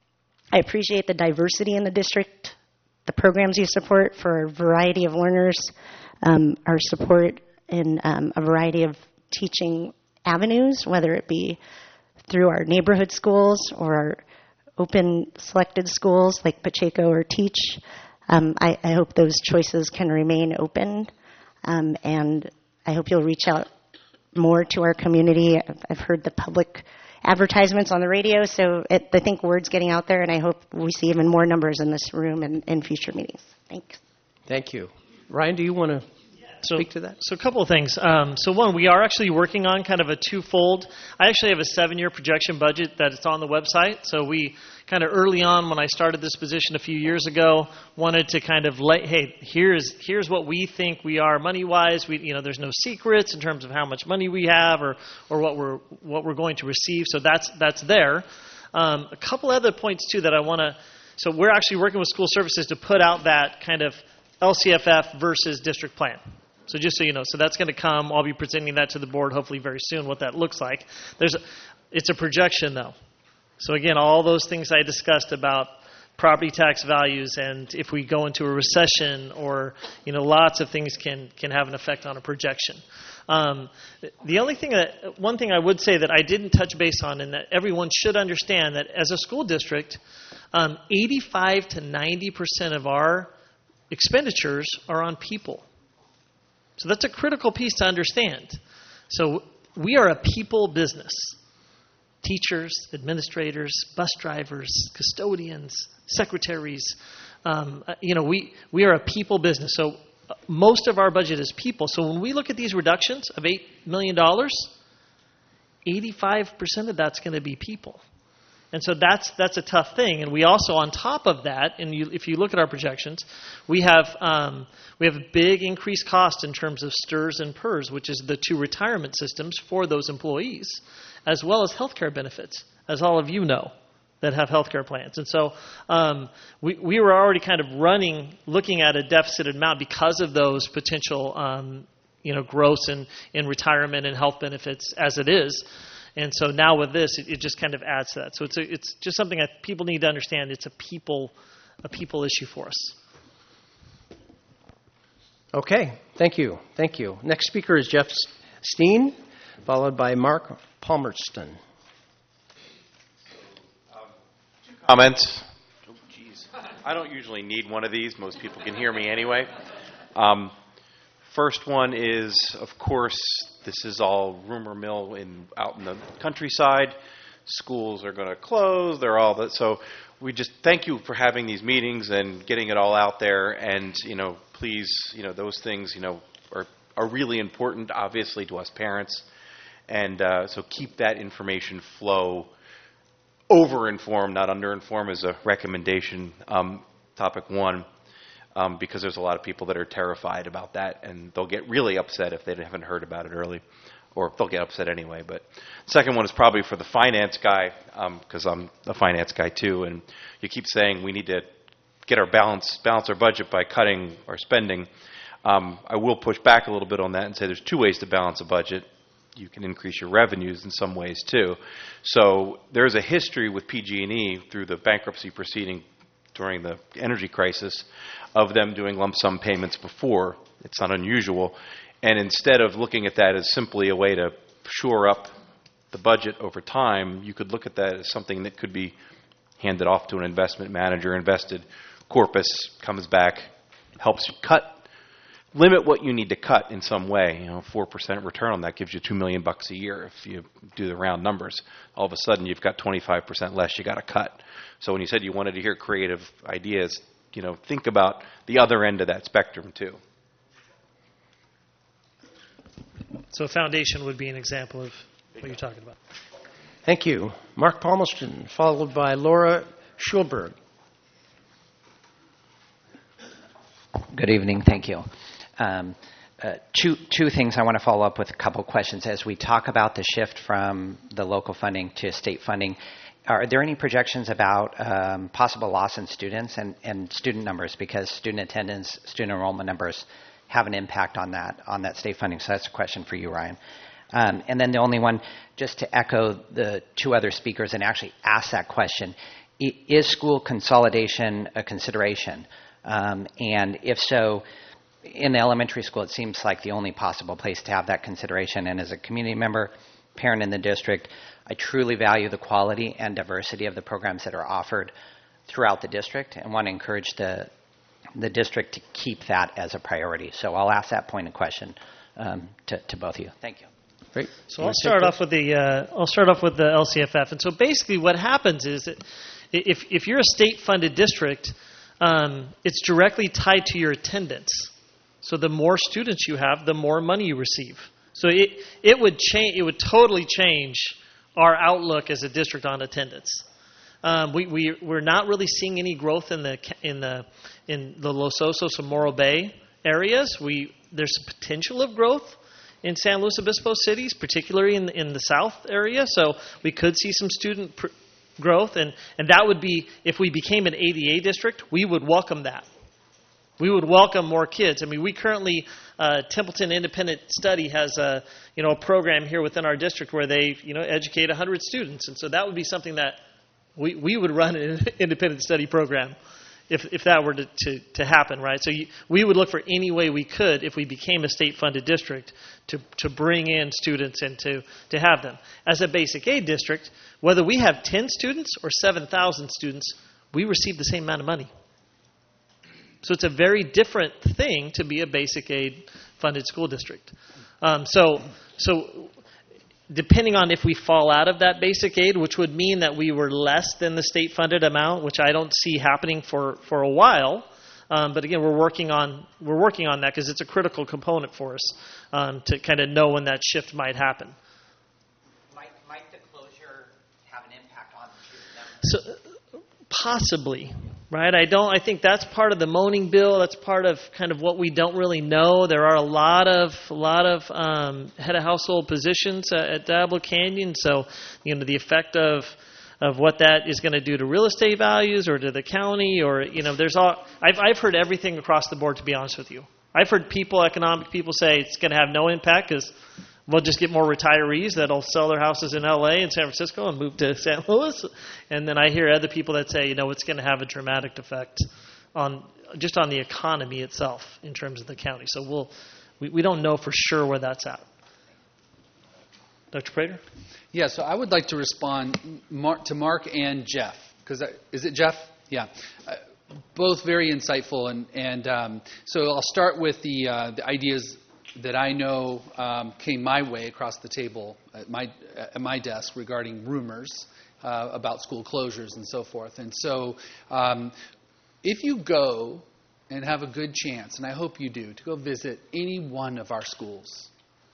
I appreciate the diversity in the district, the programs you support for a variety of learners, um, our support in um, a variety of teaching avenues, whether it be through our neighborhood schools or our open selected schools like Pacheco or Teach. Um, I, I hope those choices can remain open, um, and I hope you'll reach out more to our community. I've, I've heard the public advertisements on the radio, so it, I think word's getting out there, and I hope we see even more numbers in this room and in future meetings. Thanks. Thank you. Ryan, do you want to So, speak to that? So a couple of things. Um, so one, we are actually working on kind of a twofold. I actually have a seven-year projection budget that is on the website. So we kind of early on when I started this position a few years ago wanted to kind of let, hey, here's here's what we think we are money-wise. We, you know, there's no secrets in terms of how much money we have or or what we're what we're going to receive. So that's that's there. Um, a couple other points too that I want to. So we're actually working with school services to put out that kind of L C F F versus district plan. So just so you know, so that's going to come. I'll be presenting that to the board hopefully very soon, what that looks like. There's, a, it's a projection, though. So again, all those things I discussed about property tax values and if we go into a recession or, you know, lots of things can, can have an effect on a projection. Um, the only thing that, one thing I would say that I didn't touch base on and that everyone should understand that as a school district, um, eighty-five to ninety percent of our expenditures are on people. So that's a critical piece to understand. So we are a people business. Teachers, administrators, bus drivers, custodians, secretaries. Um, you know, we, we are a people business. So most of our budget is people. So when we look at these reductions of eight million dollars, eighty-five percent of that's going to be people. And so that's that's a tough thing. And we also, on top of that, and you, if you look at our projections, we have um, we have a big increased cost in terms of S T R S and P E R S, which is the two retirement systems for those employees, as well as health care benefits, as all of you know that have health care plans. And so um, we, we were already kind of running, looking at a deficit amount because of those potential um, you know, growths in, in retirement and health benefits as it is. And so now with this, it, it just kind of adds to that. So it's a, it's just something that people need to understand. It's a people a people issue for us. Okay, thank you, thank you. Next speaker is Jeff Steen, followed by Mark Palmerston. Um, two comments. Oh, geez. I don't usually need one of these. Most people can hear me anyway. Um, First one is, of course, this is all rumor mill in out in the countryside. Schools are going to close. They're all that. So we just thank you for having these meetings and getting it all out there. And you know, please, you know, those things, you know, are are really important, obviously, to us parents. And uh, so keep that information flow over-informed, not under-informed, as a recommendation. Um, topic one. Um, because there's a lot of people that are terrified about that, and they'll get really upset if they haven't heard about it early, or they'll get upset anyway. But second one is probably for the finance guy, because um, I'm a finance guy too, and you keep saying we need to get our balance, balance our budget by cutting our spending. Um, I will push back a little bit on that and say there's two ways to balance a budget. You can increase your revenues in some ways too. So there's a history with P G and E through the bankruptcy proceeding during the energy crisis of them doing lump sum payments before. It's not unusual. And instead of looking at that as simply a way to shore up the budget over time, you could look at that as something that could be handed off to an investment manager, invested, corpus comes back, helps you cut, limit what you need to cut in some way. You know, four percent return on that gives you two million bucks a year if you do the round numbers. All of a sudden, you've got twenty-five percent less you got to cut. So when you said you wanted to hear creative ideas, you know, think about the other end of that spectrum too. So a foundation would be an example of what you're talking about. Thank you. Mark Palmerston, followed by Laura Schulberg. Good evening. Thank you. Um, uh, two, two things I want to follow up with, a couple questions. As we talk about the shift from the local funding to state funding, are there any projections about um, possible loss in students and, and student numbers? Because student attendance, student enrollment numbers have an impact on that, on that state funding. So that's a question for you, Ryan. Um, and then the only one, just to echo the two other speakers and actually ask that question, is school consolidation a consideration? Um, and if so, in the elementary school, it seems like the only possible place to have that consideration. And as a community member, parent in the district, I truly value the quality and diversity of the programs that are offered throughout the district and want to encourage the the district to keep that as a priority. So I'll ask that point of question um, to, to both of you. Thank you. Great. So I'll start off with the uh, I'll start off with the L C F F. And so basically, what happens is that if if you're a state-funded district, um, it's directly tied to your attendance. So the more students you have, the more money you receive. So it it would change. It would totally change our outlook as a district on attendance. Um, we we we're not really seeing any growth in the in the in the Los Osos and Morro Bay areas. We there's some potential of growth in San Luis Obispo cities, particularly in the, in the south area. So we could see some student pr- growth, and and that would be, if we became an A D A district, we would welcome that. We would welcome more kids. I mean, we currently, uh, Templeton Independent Study has a, you know, a program here within our district where they, you know, educate one hundred students. And so that would be something that we, we would run an independent study program if if that were to, to, to happen, right? So you, we would look for any way we could, if we became a state-funded district, to, to bring in students and to, to have them. As a basic aid district, whether we have ten students or seven thousand students, we receive the same amount of money. So it's a very different thing to be a basic aid funded school district. Um, so, so depending on if we fall out of that basic aid, which would mean that we were less than the state funded amount, which I don't see happening for, for a while. Um, but again, we're working on we're working on that because it's a critical component for us um, to kind of know when that shift might happen. Might, might the closure have an impact on the student numbers? So, possibly, right? I don't. I think that's part of the Moaning bill. That's part of kind of what we don't really know. There are a lot of a lot of um, head of household positions uh, at Diablo Canyon. So, you know, the effect of of what that is going to do to real estate values or to the county, or, you know, there's all, I've, I've heard everything across the board, to be honest with you. I've heard people, economic people, say it's going to have no impact because we'll just get more retirees that'll sell their houses in L A and San Francisco and move to Saint Louis. And then I hear other people that say, you know, it's going to have a dramatic effect on just on the economy itself in terms of the county. So we'll, we, we don't know for sure where that's at. Doctor Prater? Yeah, so I would like to respond Mark, to Mark and Jeff, because is it Jeff? Yeah, uh, both very insightful, and and um, so I'll start with the uh, the ideas that I know um, came my way across the table at my at my desk regarding rumors uh, about school closures and so forth. And so, um, if you go and have a good chance, and I hope you do, to go visit any one of our schools,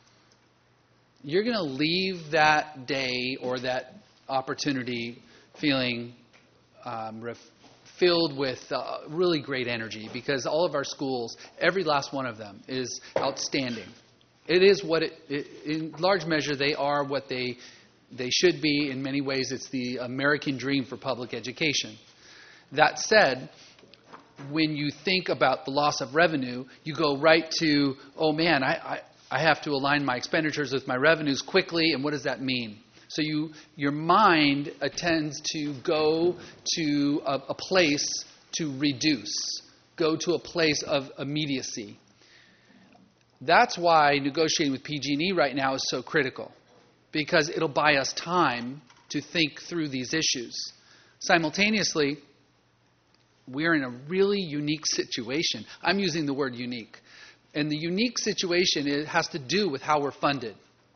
you're going to leave that day or that opportunity feeling um, ref- filled with uh, really great energy, because all of our schools, every last one of them, is outstanding. It is what it, it in large measure, they are what they they should be. In many ways, it's the American dream for public education. That said, when you think about the loss of revenue, you go right to, oh man, I, I I have to align my expenditures with my revenues quickly, and what does that mean? So you, your mind tends to go to a, a place to reduce, go to a place of immediacy. That's why negotiating with P G and E right now is so critical, because it'll buy us time to think through these issues. Simultaneously, we're in a really unique situation. I'm using the word unique. And the unique situation it has to do with how we're funded.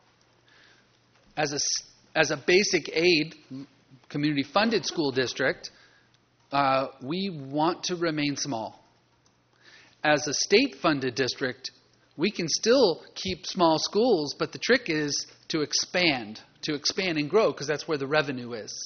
As a, as a basic aid, community-funded school district, uh, we want to remain small. As a state-funded district, we can still keep small schools, but the trick is to expand, to expand and grow, because that's where the revenue is.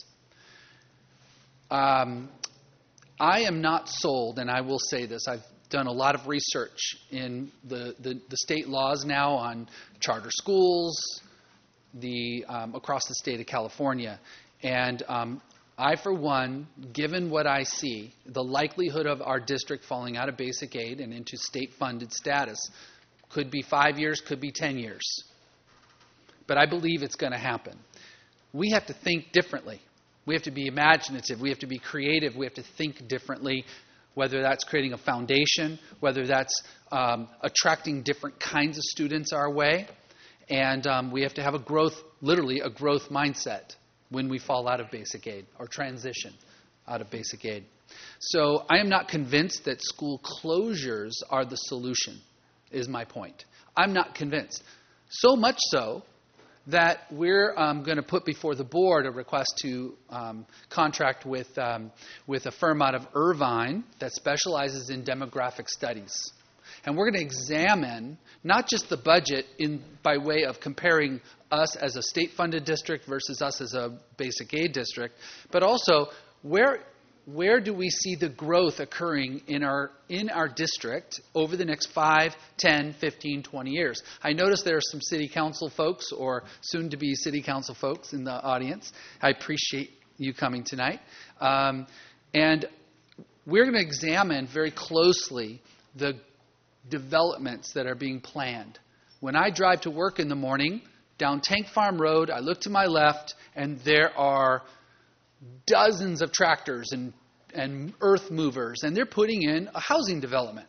Um, I am not sold, and I will say this, I've done a lot of research in the, the, the state laws now on charter schools the um, across the state of California. And um, I, for one, given what I see, the likelihood of our district falling out of basic aid and into state-funded status could be five years, could be ten years. But I believe it's going to happen. We have to think differently. We have to be imaginative. We have to be creative. We have to think differently, whether that's creating a foundation, whether that's um, attracting different kinds of students our way. And um, we have to have a growth, literally a growth mindset when we fall out of basic aid or transition out of basic aid. So I am not convinced that school closures are the solution, is my point. I'm not convinced. So much so that we're um, going to put before the board a request to um, contract with um, with a firm out of Irvine that specializes in demographic studies. And we're going to examine not just the budget in by way of comparing us as a state-funded district versus us as a basic aid district, but also where where do we see the growth occurring in our in our district over the next five, ten, fifteen, twenty years. I notice there are some city council folks or soon-to-be city council folks in the audience. I appreciate you coming tonight. Um, and we're going to examine very closely the developments that are being planned. When I drive to work in the morning, down Tank Farm Road, I look to my left, and there are dozens of tractors and, and earth movers, and they're putting in a housing development.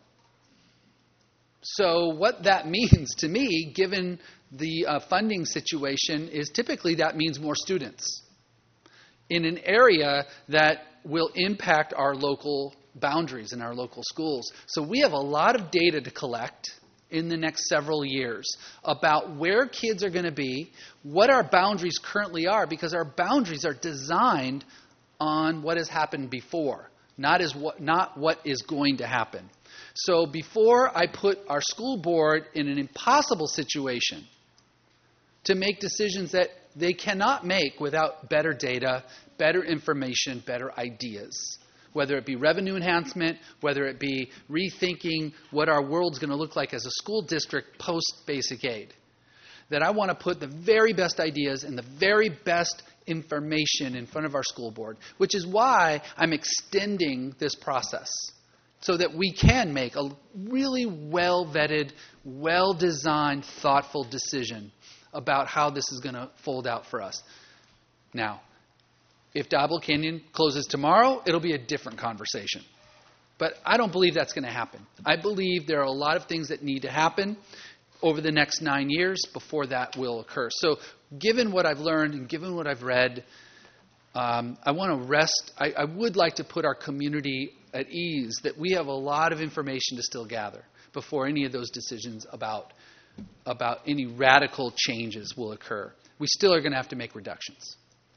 So what that means to me, given the uh, funding situation, is typically that means more students in an area that will impact our local boundaries in our local schools. So we have a lot of data to collect in the next several years about where kids are going to be, what our boundaries currently are, because our boundaries are designed on what has happened before, not as what not what is going to happen. So before I put our school board in an impossible situation to make decisions that they cannot make without better data, better information, better ideas, whether it be revenue enhancement, whether it be rethinking what our world's going to look like as a school district post-basic aid, that I want to put the very best ideas and the very best information in front of our school board, which is why I'm extending this process so that we can make a really well-vetted, well-designed, thoughtful decision about how this is going to fold out for us. Now, if Diablo Canyon closes tomorrow, it'll be a different conversation. But I don't believe that's going to happen. I believe there are a lot of things that need to happen over the next nine years before that will occur. So given what I've learned and given what I've read, um, I want to rest. I, I would like to put our community at ease that we have a lot of information to still gather before any of those decisions about, about any radical changes will occur. We still are going to have to make reductions.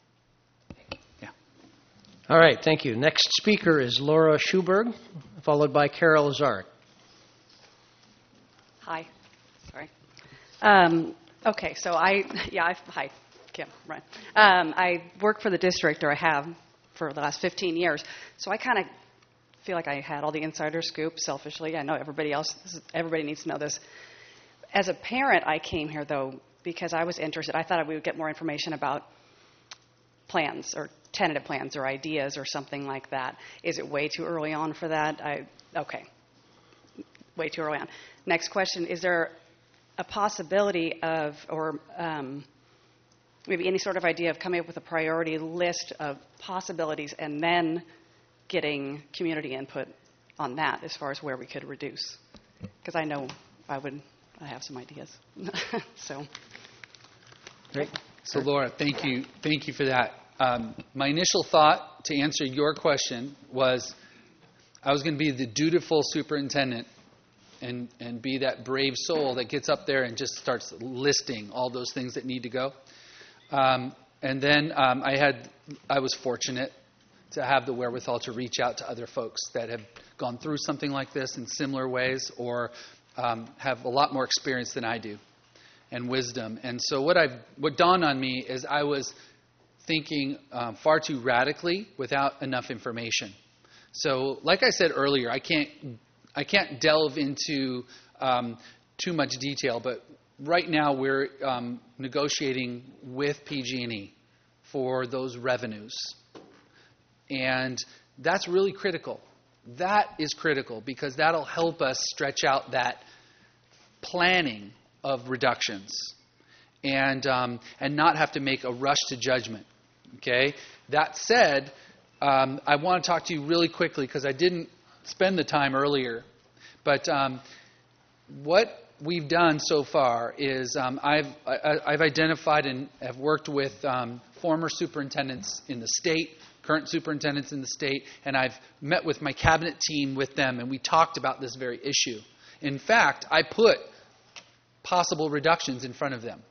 All right, thank you. Next speaker is Laura Schuberg, followed by Carol Lazard. Hi. Sorry. Um, okay, so I, yeah, I, hi, Kim, right. Um, I work for the district, or I have for the last fifteen years, so I kind of feel like I had all the insider scoop selfishly. I know everybody else, everybody needs to know this. As a parent, I came here, though, because I was interested. I thought we would get more information about plans or tentative plans or ideas or something like that. Is it way too early on for that? I, okay. Way too early on. Next question, is there a possibility of, or um, maybe any sort of idea of coming up with a priority list of possibilities and then getting community input on that as far as where we could reduce? Because I know I would, I have some ideas. so. Great. So Laura, thank you, thank you for that. Um, my initial thought to answer your question was I was going to be the dutiful superintendent and, and be that brave soul that gets up there and just starts listing all those things that need to go. Um, and then um, I had I was fortunate to have the wherewithal to reach out to other folks that have gone through something like this in similar ways or um, have a lot more experience than I do and wisdom. And so what I've what dawned on me is I was thinking um, far too radically without enough information. So, like I said earlier, I can't I can't delve into um, too much detail, but right now we're um, negotiating with P G and E for those revenues, and that's really critical. That is critical because that'll help us stretch out that planning of reductions and um, and not have to make a rush to judgment. Okay. That said, um, I want to talk to you really quickly because I didn't spend the time earlier. But um, what we've done so far is um, I've I, I've identified and have worked with um, former superintendents in the state, current superintendents in the state, and I've met with my cabinet team with them, and we talked about this very issue. In fact, I put possible reductions in front of them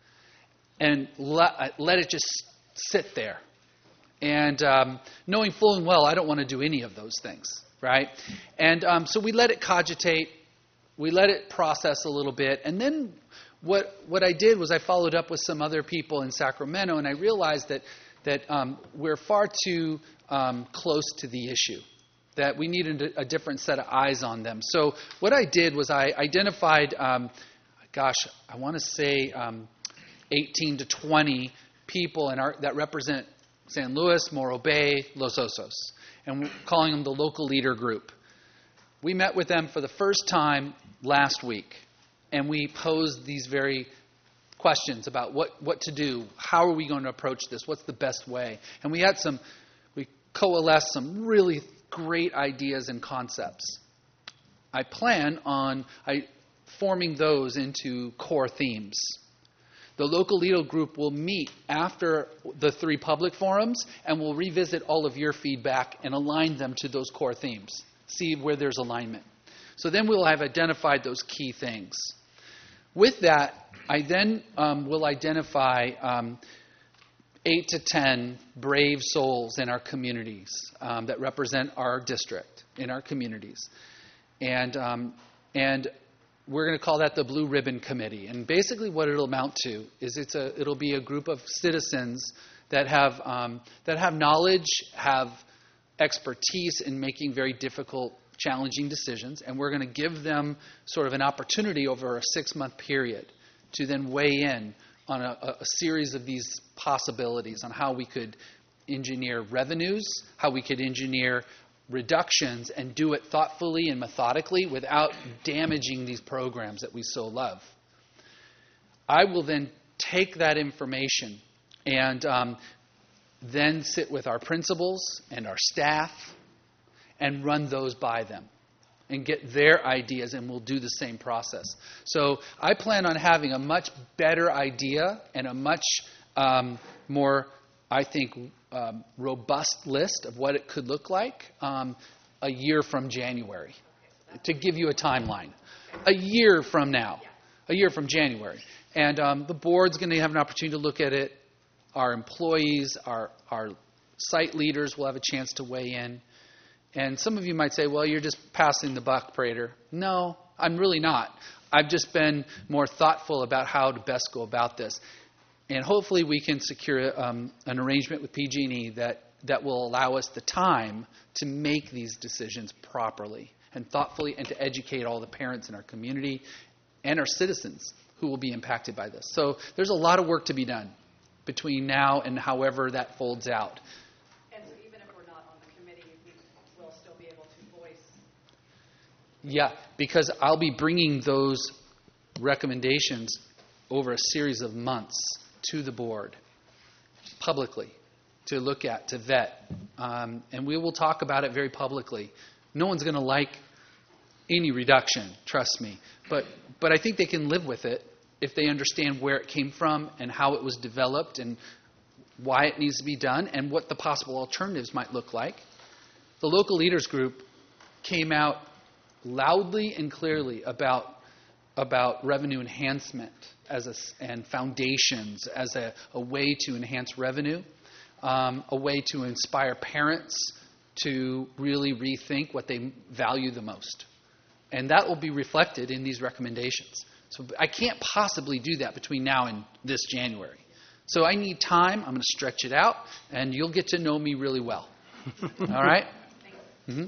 and let, let it just sit there. And um, knowing full and well I don't want to do any of those things, right? And um, so we let it cogitate, we let it process a little bit, and then what what I did was I followed up with some other people in Sacramento, and I realized that, that um, we're far too um, close to the issue, that we needed a, a different set of eyes on them. So what I did was I identified, um, gosh, I want to say um, eighteen to twenty people in our, that represent San Luis, Morro Bay, Los Osos, and we're calling them the local leader group. We met with them for the first time last week, and we posed these very questions about what, what to do, how are we going to approach this, what's the best way. And we had some, we coalesced some really great ideas and concepts. I plan on I, forming those into core themes. The local leader group will meet after the three public forums, and we'll revisit all of your feedback and align them to those core themes, see where there's alignment. So then we'll have identified those key things. With that, I then um, will identify um, eight to ten brave souls in our communities um, that represent our district in our communities. And, um, and we're going to call that the Blue Ribbon Committee. And basically what it'll amount to is it's a, it'll be a group of citizens that have, um, that have knowledge, have expertise in making very difficult, challenging decisions, and we're going to give them sort of an opportunity over a six-month period to then weigh in on a, a series of these possibilities on how we could engineer revenues, how we could engineer reductions, and do it thoughtfully and methodically without damaging these programs that we so love. I will then take that information and um, then sit with our principals and our staff and run those by them and get their ideas, and we'll do the same process. So I plan on having a much better idea and a much um, more, I think, um, robust list of what it could look like um, a year from January, to give you a timeline. A year from now, a year from January. And um, the board's going to have an opportunity to look at it. Our employees, our, our site leaders will have a chance to weigh in. And some of you might say, well, you're just passing the buck, Prater. No, I'm really not. I've just been more thoughtful about how to best go about this. And hopefully we can secure um, an arrangement with P G and E that, that will allow us the time to make these decisions properly and thoughtfully, and to educate all the parents in our community and our citizens who will be impacted by this. So there's a lot of work to be done between now and however that folds out. And so even if we're not on the committee, we will still be able to voice. Yeah, because I'll be bringing those recommendations over a series of months to the board publicly to look at, to vet. Um, and we will talk about it very publicly. No one's going to like any reduction, trust me. But, but I think they can live with it if they understand where it came from and how it was developed and why it needs to be done and what the possible alternatives might look like. The local leaders group came out loudly and clearly about about revenue enhancement as a, and foundations as a, a way to enhance revenue, um, a way to inspire parents to really rethink what they value the most. And that will be reflected in these recommendations. So I can't possibly do that between now and this January. So I need time. I'm going to stretch it out, and you'll get to know me really well. All right? Mm-hmm.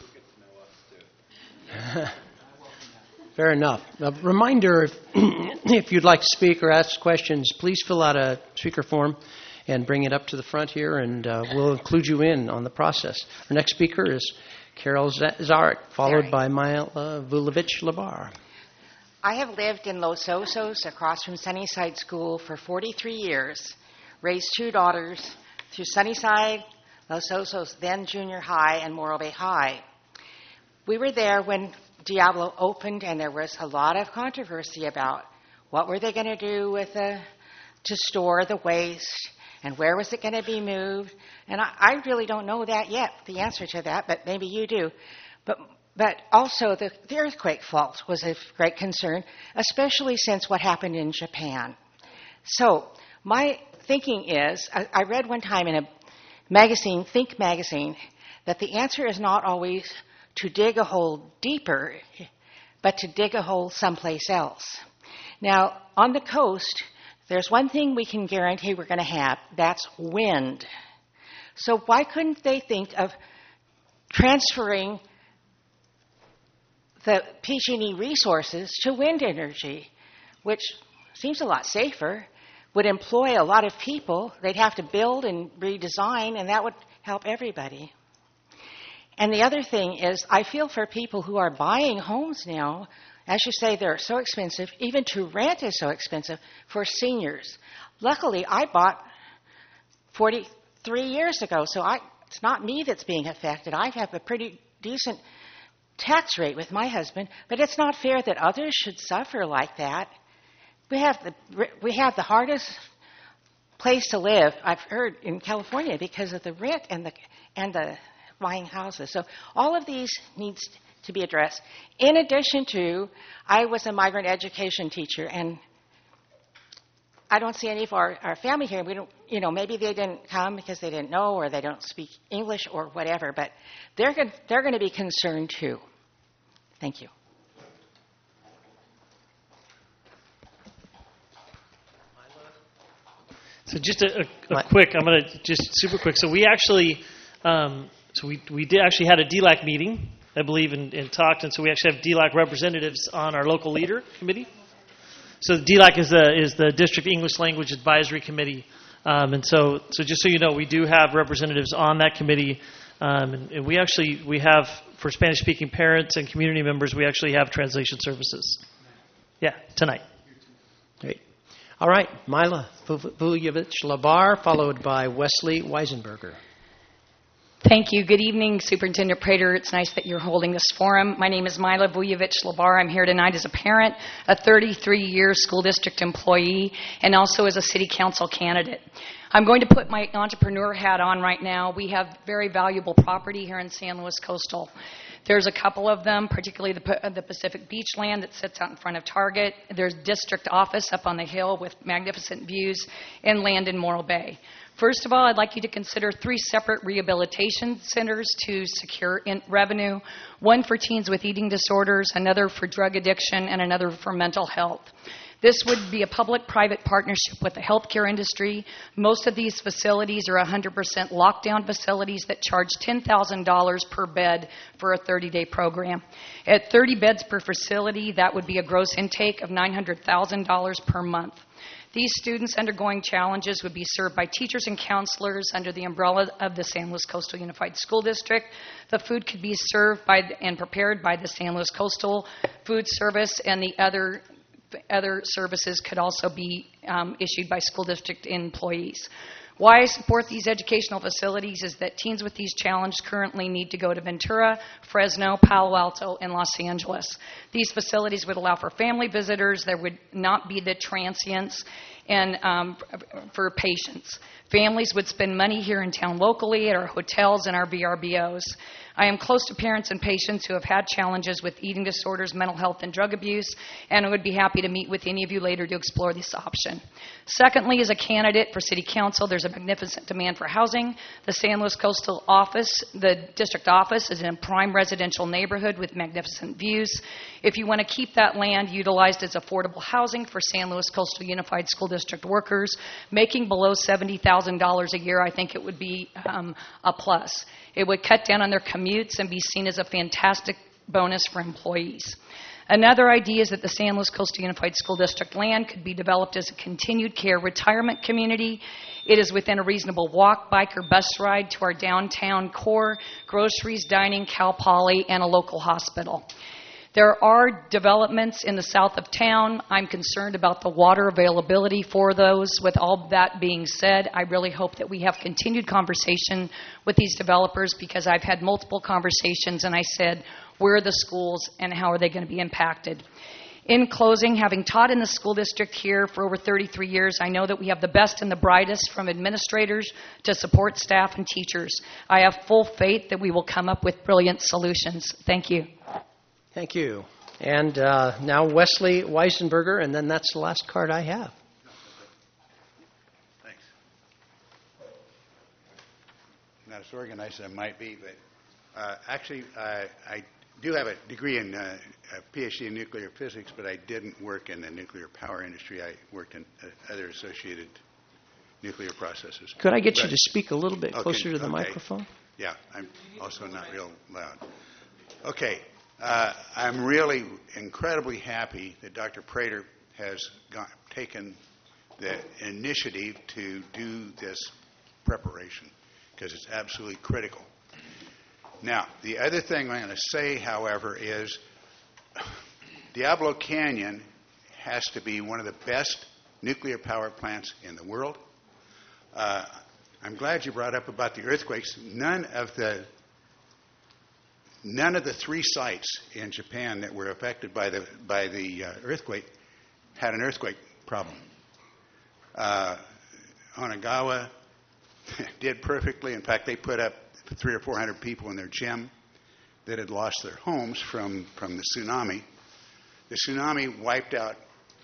Fair enough. A reminder, if, if you'd like to speak or ask questions, please fill out a speaker form and bring it up to the front here, and uh, we'll include you in on the process. Our next speaker is Carol Zarek, followed Zarek. by Myla Vulovich-Labar. I have lived in Los Osos across from Sunnyside School for forty-three years, raised two daughters through Sunnyside, Los Osos, then junior high, and Morro Bay High. We were there when Diablo opened, and there was a lot of controversy about what were they going to do with the, to store the waste, and where was it going to be moved. And I, I really don't know that yet, the answer to that, but maybe you do. But but also the, the earthquake fault was of great concern, especially since what happened in Japan. So my thinking is, I, I read one time in a magazine, Think magazine, that the answer is not always to dig a hole deeper, but to dig a hole someplace else. Now, on the coast, there's one thing we can guarantee we're going to have. That's wind. So why couldn't they think of transferring the P G and E resources to wind energy, which seems a lot safer, would employ a lot of people. They'd have to build and redesign, and that would help everybody. And the other thing is, I feel for people who are buying homes now. As you say, they're so expensive. Even to rent is so expensive for seniors. Luckily, I bought forty-three years ago, so I, it's not me that's being affected. I have a pretty decent tax rate with my husband, but it's not fair that others should suffer like that. we have the we have the hardest place to live, I've heard, in California because of the rent and the and the buying houses. So all of these needs to be addressed. In addition to, I was a migrant education teacher, and I don't see any of our, our family here. We don't, you know, maybe they didn't come because they didn't know or they don't speak English or whatever, but they're going they're going to be concerned too. Thank you. So just a, a, a quick, I'm going to just super quick. So we actually, um, so we we did actually had a D LAC meeting, I believe, and, and talked, and so we actually have D LAC representatives on our local leader committee. So the D LAC is the is the District English Language Advisory Committee, um, and so so just so you know, we do have representatives on that committee, um, and, and we actually we have for Spanish-speaking parents and community members, we actually have translation services. Yeah, tonight. Great. All right, Mila Vujovic-Labar, followed by Wesley Weisenberger. Thank you. Good evening, Superintendent Prater. It's nice that you're holding this forum. My name is Mila Vujovic-Labar. I'm here tonight as a parent, a thirty-three-year school district employee, and also as a city council candidate. I'm going to put my entrepreneur hat on right now. We have very valuable property here in San Luis Coastal. There's a couple of them, particularly the, the Pacific Beach land that sits out in front of Target. There's district office up on the hill with magnificent views, and land in Morro Bay. First of all, I'd like you to consider three separate rehabilitation centers to secure in revenue, one for teens with eating disorders, another for drug addiction, and another for mental health. This would be a public-private partnership with the healthcare industry. Most of these facilities are one hundred percent lockdown facilities that charge ten thousand dollars per bed for a thirty-day program. At thirty beds per facility, that would be a gross intake of nine hundred thousand dollars per month. These students undergoing challenges would be served by teachers and counselors under the umbrella of the San Luis Coastal Unified School District. The food could be served by and prepared by the San Luis Coastal Food Service, and the other other services could also be um, issued by school district employees. Why I support these educational facilities is that teens with these challenges currently need to go to Ventura, Fresno, Palo Alto, and Los Angeles. These facilities would allow for family visitors. There would not be the transients and um, for patients. Families would spend money here in town locally at our hotels and our V R B Os. I am close to parents and patients who have had challenges with eating disorders, mental health, and drug abuse, and I would be happy to meet with any of you later to explore this option. Secondly, as a candidate for City Council, there's a magnificent demand for housing. The San Luis Coastal office, the district office, is in a prime residential neighborhood with magnificent views. If you want to keep that land utilized as affordable housing for San Luis Coastal Unified School District workers, making below seventy thousand dollars a year, I think it would be um, a plus. It would cut down on their commutes and be seen as a fantastic bonus for employees. Another idea is that the San Luis Coastal Unified School District land could be developed as a continued care retirement community. It is within a reasonable walk, bike, or bus ride to our downtown core, groceries, dining, Cal Poly, and a local hospital. There are developments in the south of town. I'm concerned about the water availability for those. With all that being said, I really hope that we have continued conversation with these developers, because I've had multiple conversations and I said, where are the schools and how are they going to be impacted? In closing, having taught in the school district here for over thirty-three years, I know that we have the best and the brightest, from administrators to support staff and teachers. I have full faith that we will come up with brilliant solutions. Thank you. Thank you. And uh, now Wesley Weisenberger, and then that's the last card I have. Thanks. Not as organized as I might be, but uh, actually I, I do have a degree in uh, a PhD in nuclear physics, but I didn't work in the nuclear power industry. I worked in uh, other associated nuclear processes. Could I get but, you to speak a little bit closer okay, to the okay. microphone? Yeah, I'm also not real loud. Okay. Uh, I'm really incredibly happy that Doctor Prater has got, taken the initiative to do this preparation, because it's absolutely critical. Now, the other thing I'm going to say, however, is Diablo Canyon has to be one of the best nuclear power plants in the world. Uh, I'm glad you brought up about the earthquakes. None of the None of the three sites in Japan that were affected by the by the uh, earthquake had an earthquake problem. Uh, Onagawa did perfectly. In fact, they put up three or four hundred people in their gym that had lost their homes from, from the tsunami. The tsunami wiped out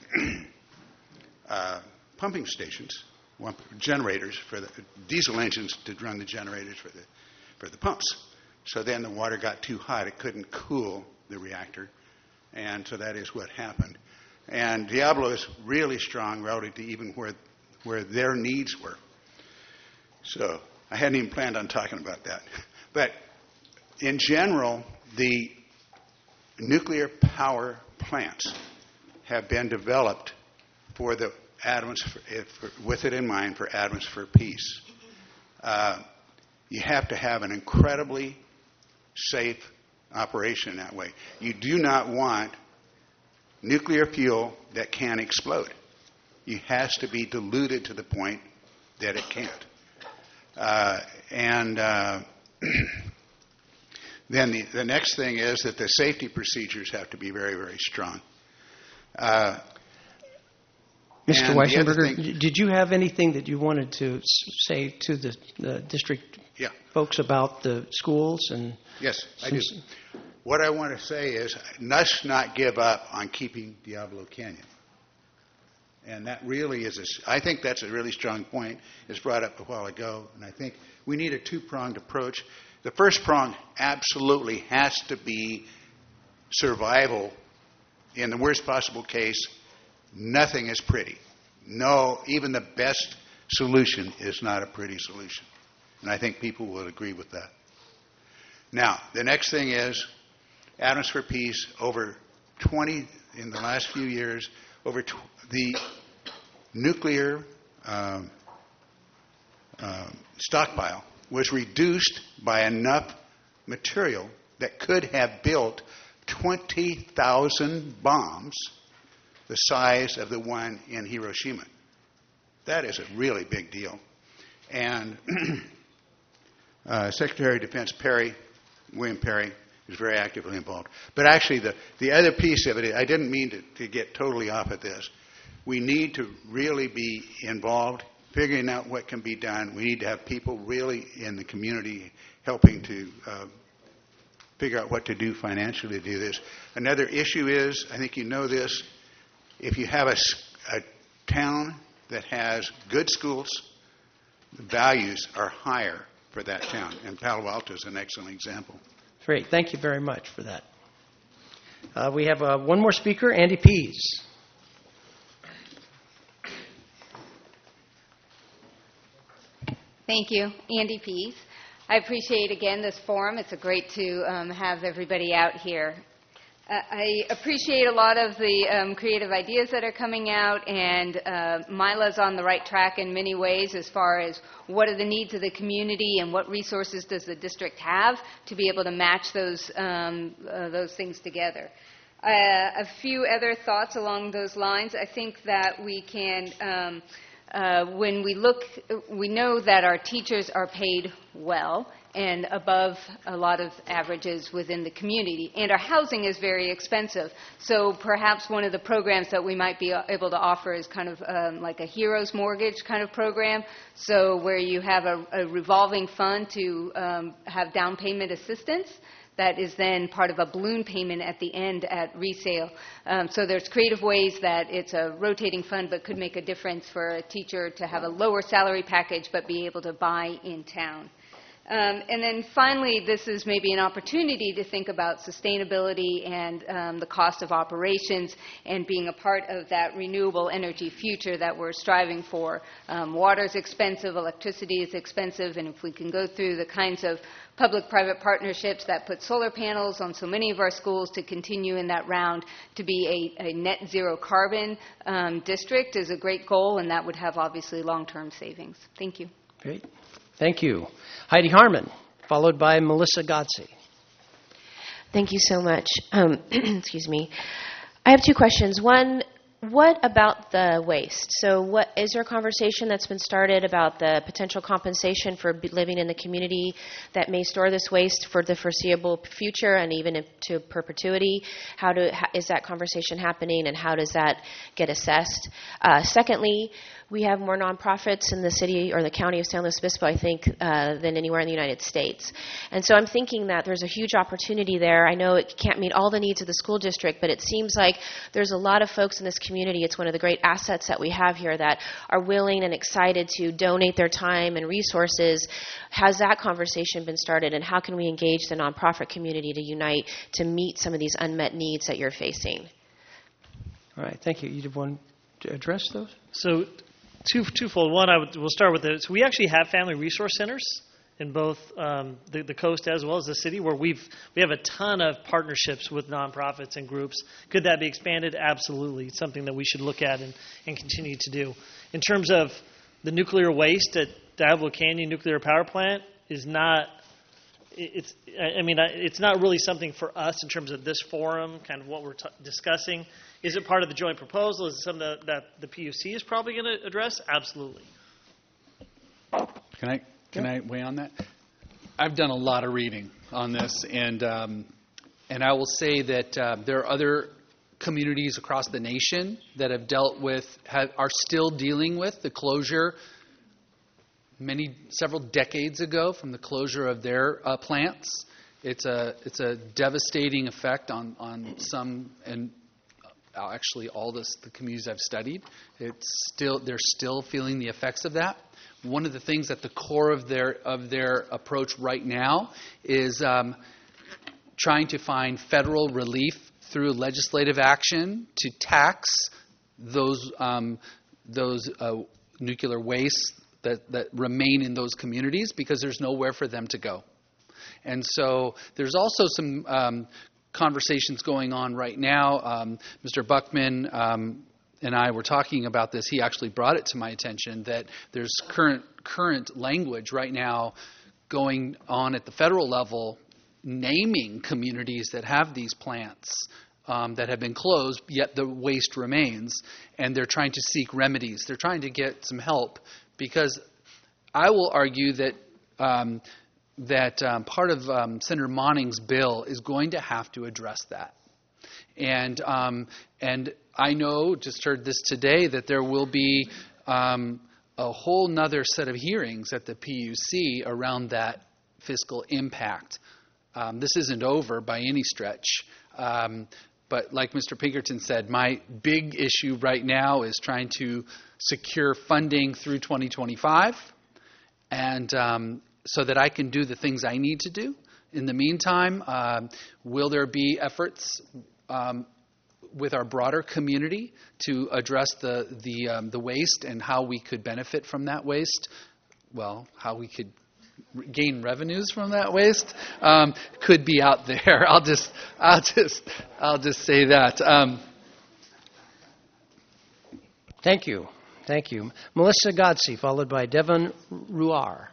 uh, pumping stations, generators for the diesel engines to run the generators for the for the pumps. So then the water got too hot; it couldn't cool the reactor, and so that is what happened. And Diablo is really strong relative to even where where their needs were. So I hadn't even planned on talking about that, but in general, the nuclear power plants have been developed for the Adams, for, for, with it in mind, for Adams for Peace. Uh, you have to have an incredibly safe operation that way. You do not want nuclear fuel that can explode. It has to be diluted to the point that it can't. Uh, and uh, then the, the next thing is that the safety procedures have to be very, very strong. Uh, Mister And the other Weissenberger, thing- did you have anything that you wanted to s- say to the, the district Yeah. folks about the schools and? Yes, I some do. s- What I want to say is, let's not give up on keeping Diablo Canyon. And that really is, a s I think that's a really strong point. It was brought up a while ago, and I think we need a two-pronged approach. The first prong absolutely has to be survival. In the worst possible case, nothing is pretty. No, even the best solution is not a pretty solution. And I think people will agree with that. Now, the next thing is, Adams for Peace, over twenty, in the last few years, over tw- the nuclear um, um, stockpile was reduced by enough material that could have built twenty thousand bombs the size of the one in Hiroshima. That is a really big deal. And uh, Secretary of Defense Perry, William Perry, is very actively involved. But actually, the, the other piece of it, I didn't mean to, to get totally off at this. We need to really be involved, figuring out what can be done. We need to have people really in the community helping to uh, figure out what to do financially to do this. Another issue is, I think you know this, if you have a, s- a town that has good schools, the values are higher for that town. And Palo Alto is an excellent example. Great, thank you very much for that. Uh, We have uh, one more speaker, Andy Pease. Thank you, Andy Pease. I appreciate again this forum. It's a great to um, have everybody out here. Uh, I appreciate a lot of the um, creative ideas that are coming out, and uh, Mila's on the right track in many ways as far as what are the needs of the community and what resources does the district have to be able to match those um, uh, those things together. Uh, a few other thoughts along those lines. I think that we can. Um, Uh, when we look, we know that our teachers are paid well and above a lot of averages within the community, and our housing is very expensive. So perhaps one of the programs that we might be able to offer is kind of um, like a hero's mortgage kind of program, so where you have a, a revolving fund to um, have down payment assistance that is then part of a balloon payment at the end at resale. Um, so there's creative ways that it's a rotating fund but could make a difference for a teacher to have a lower salary package but be able to buy in town. Um, and then finally, this is maybe an opportunity to think about sustainability and um, the cost of operations and being a part of that renewable energy future that we're striving for. Um, water is expensive, electricity is expensive, and if we can go through the kinds of public-private partnerships that put solar panels on so many of our schools to continue in that round to be a, a net zero carbon um, district is a great goal, and that would have obviously long-term savings. Thank you. Great. Thank you. Heidi Harmon, followed by Melissa Godsey. Thank you so much. Um, excuse me. I have two questions. One, what about the waste? So what is there a conversation that's been started about the potential compensation for b- living in the community that may store this waste for the foreseeable future and even into perpetuity? How do how, is that conversation happening, and how does that get assessed? Uh, secondly, we have more nonprofits in the city or the county of San Luis Obispo, I think, uh, than anywhere in the United States. And so I'm thinking that there's a huge opportunity there. I know it can't meet all the needs of the school district, but it seems like there's a lot of folks in this community. It's one of the great assets that we have here that are willing and excited to donate their time and resources. Has that conversation been started, and how can we engage the nonprofit community to unite to meet some of these unmet needs that you're facing? All right, thank you. You did want to address those? So, two twofold. One, I would, we'll start with it. So we actually have family resource centers in both um, the, the coast as well as the city, where we've we have a ton of partnerships with nonprofits and groups. Could that be expanded? Absolutely. It's something that we should look at and, and continue to do. In terms of the nuclear waste at Diablo Canyon Nuclear Power Plant is not. It's. I mean, it's not really something for us in terms of this forum, kind of what we're t- discussing. Is it part of the joint proposal? Is it something that, that the P U C is probably going to address? Absolutely. Can I can I weigh on that? I've done a lot of reading on this, and um, and I will say that uh, there are other communities across the nation that have dealt with, have, are still dealing with the closure many several decades ago from the closure of their uh, plants. It's a it's a devastating effect on on some and. Actually, all this, the communities I've studied, it's still they're still feeling the effects of that. One of the things at the core of their of their approach right now is um, trying to find federal relief through legislative action to tax those um, those uh, nuclear wastes that, that remain in those communities, because there's nowhere for them to go. And so there's also some um, conversations going on right now. Um, Mister Buckman um, and I were talking about this. He actually brought it to my attention that there's current current language right now going on at the federal level, naming communities that have these plants um, that have been closed, yet the waste remains, and they're trying to seek remedies. They're trying to get some help, because I will argue that um, that um, part of um, Senator Monning's bill is going to have to address that. And um, and I know, just heard this today, that there will be um, a whole nother set of hearings at the P U C around that fiscal impact. Um, this isn't over by any stretch. Um, but like Mister Pinkerton said, my big issue right now is trying to secure funding through twenty twenty-five. And um, so that I can do the things I need to do. In the meantime, uh, will there be efforts um, with our broader community to address the the, um, the waste and how we could benefit from that waste? Well, how we could gain revenues from that waste um, could be out there. I'll just I'll just I'll just say that. Um, Thank you, thank you, Melissa Godsey, followed by Devon Ruar.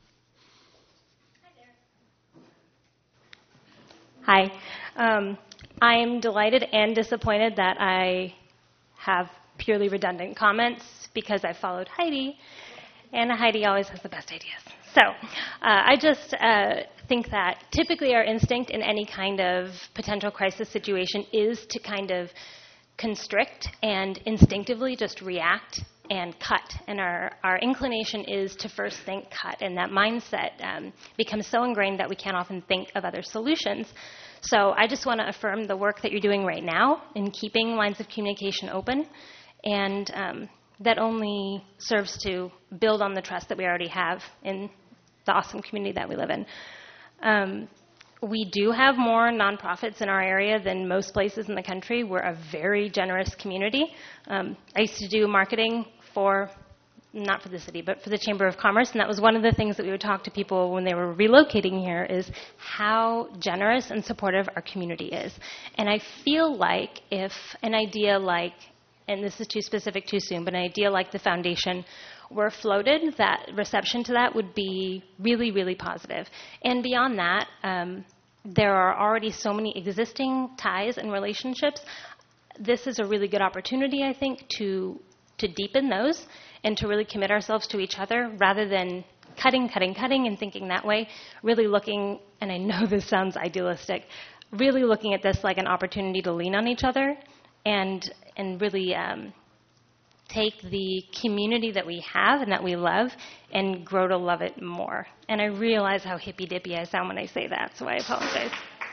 Hi. Um, I am delighted and disappointed that I have purely redundant comments, because I followed Heidi, and Heidi always has the best ideas. So uh, I just uh, think that typically our instinct in any kind of potential crisis situation is to kind of constrict and instinctively just react and cut. And our, our inclination is to first think cut. And that mindset um, becomes so ingrained that we can't often think of other solutions. So I just want to affirm the work that you're doing right now in keeping lines of communication open. And um, that only serves to build on the trust that we already have in the awesome community that we live in. Um, we do have more nonprofits in our area than most places in the country. We're a very generous community. Um, I used to do marketing for, not for the city, but for the Chamber of Commerce, and that was one of the things that we would talk to people when they were relocating here, is how generous and supportive our community is. And I feel like if an idea like, and this is too specific too soon, but an idea like the foundation were floated, that reception to that would be really, really positive. And beyond that, um, there are already so many existing ties and relationships this is a really good opportunity, I think, to to deepen those and to really commit ourselves to each other rather than cutting, cutting, cutting and thinking that way, really looking, and I know this sounds idealistic, really looking at this like an opportunity to lean on each other and and really um, take the community that we have and that we love and grow to love it more. And I realize how hippy-dippy I sound when I say that, so I apologize.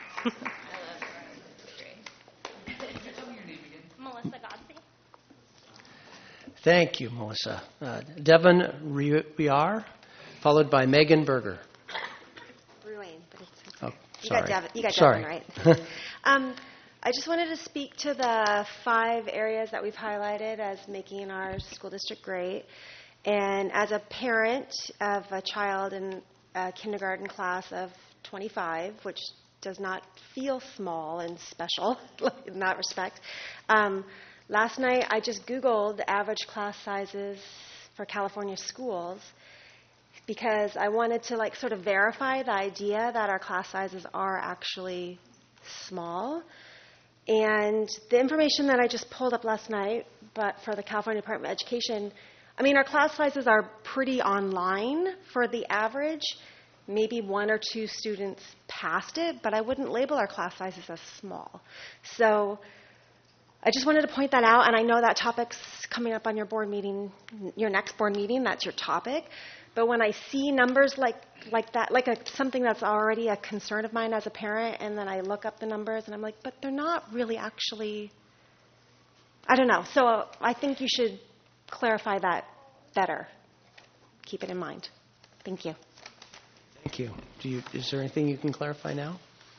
Melissa Godsey. Thank you, Melissa. Uh, Devin Riar, followed by Megan Berger. Bruin, but it's Oh, you sorry. got Devin, you got sorry. Devin right. um, I just wanted to speak to the five areas that we've highlighted as making our school district great. And as a parent of a child in a kindergarten class of twenty-five, which does not feel small and special in that respect, um, last night I just Googled average class sizes for California schools because I wanted to like sort of verify the idea that our class sizes are actually small. And the information that I just pulled up last night, but for the California Department of Education, I mean, our class sizes are pretty online for the average. Maybe one or two students passed it, but I wouldn't label our class sizes as small. So I just wanted to point that out, and I know that topic's coming up on your board meeting, your next board meeting, that's your topic. But when I see numbers like, like that, like a, something that's already a concern of mine as a parent, and then I look up the numbers, and I'm like, but they're not really actually, I don't know. So I think you should clarify that better. Keep it in mind. Thank you. Thank you. Do you. Is there anything you can clarify now?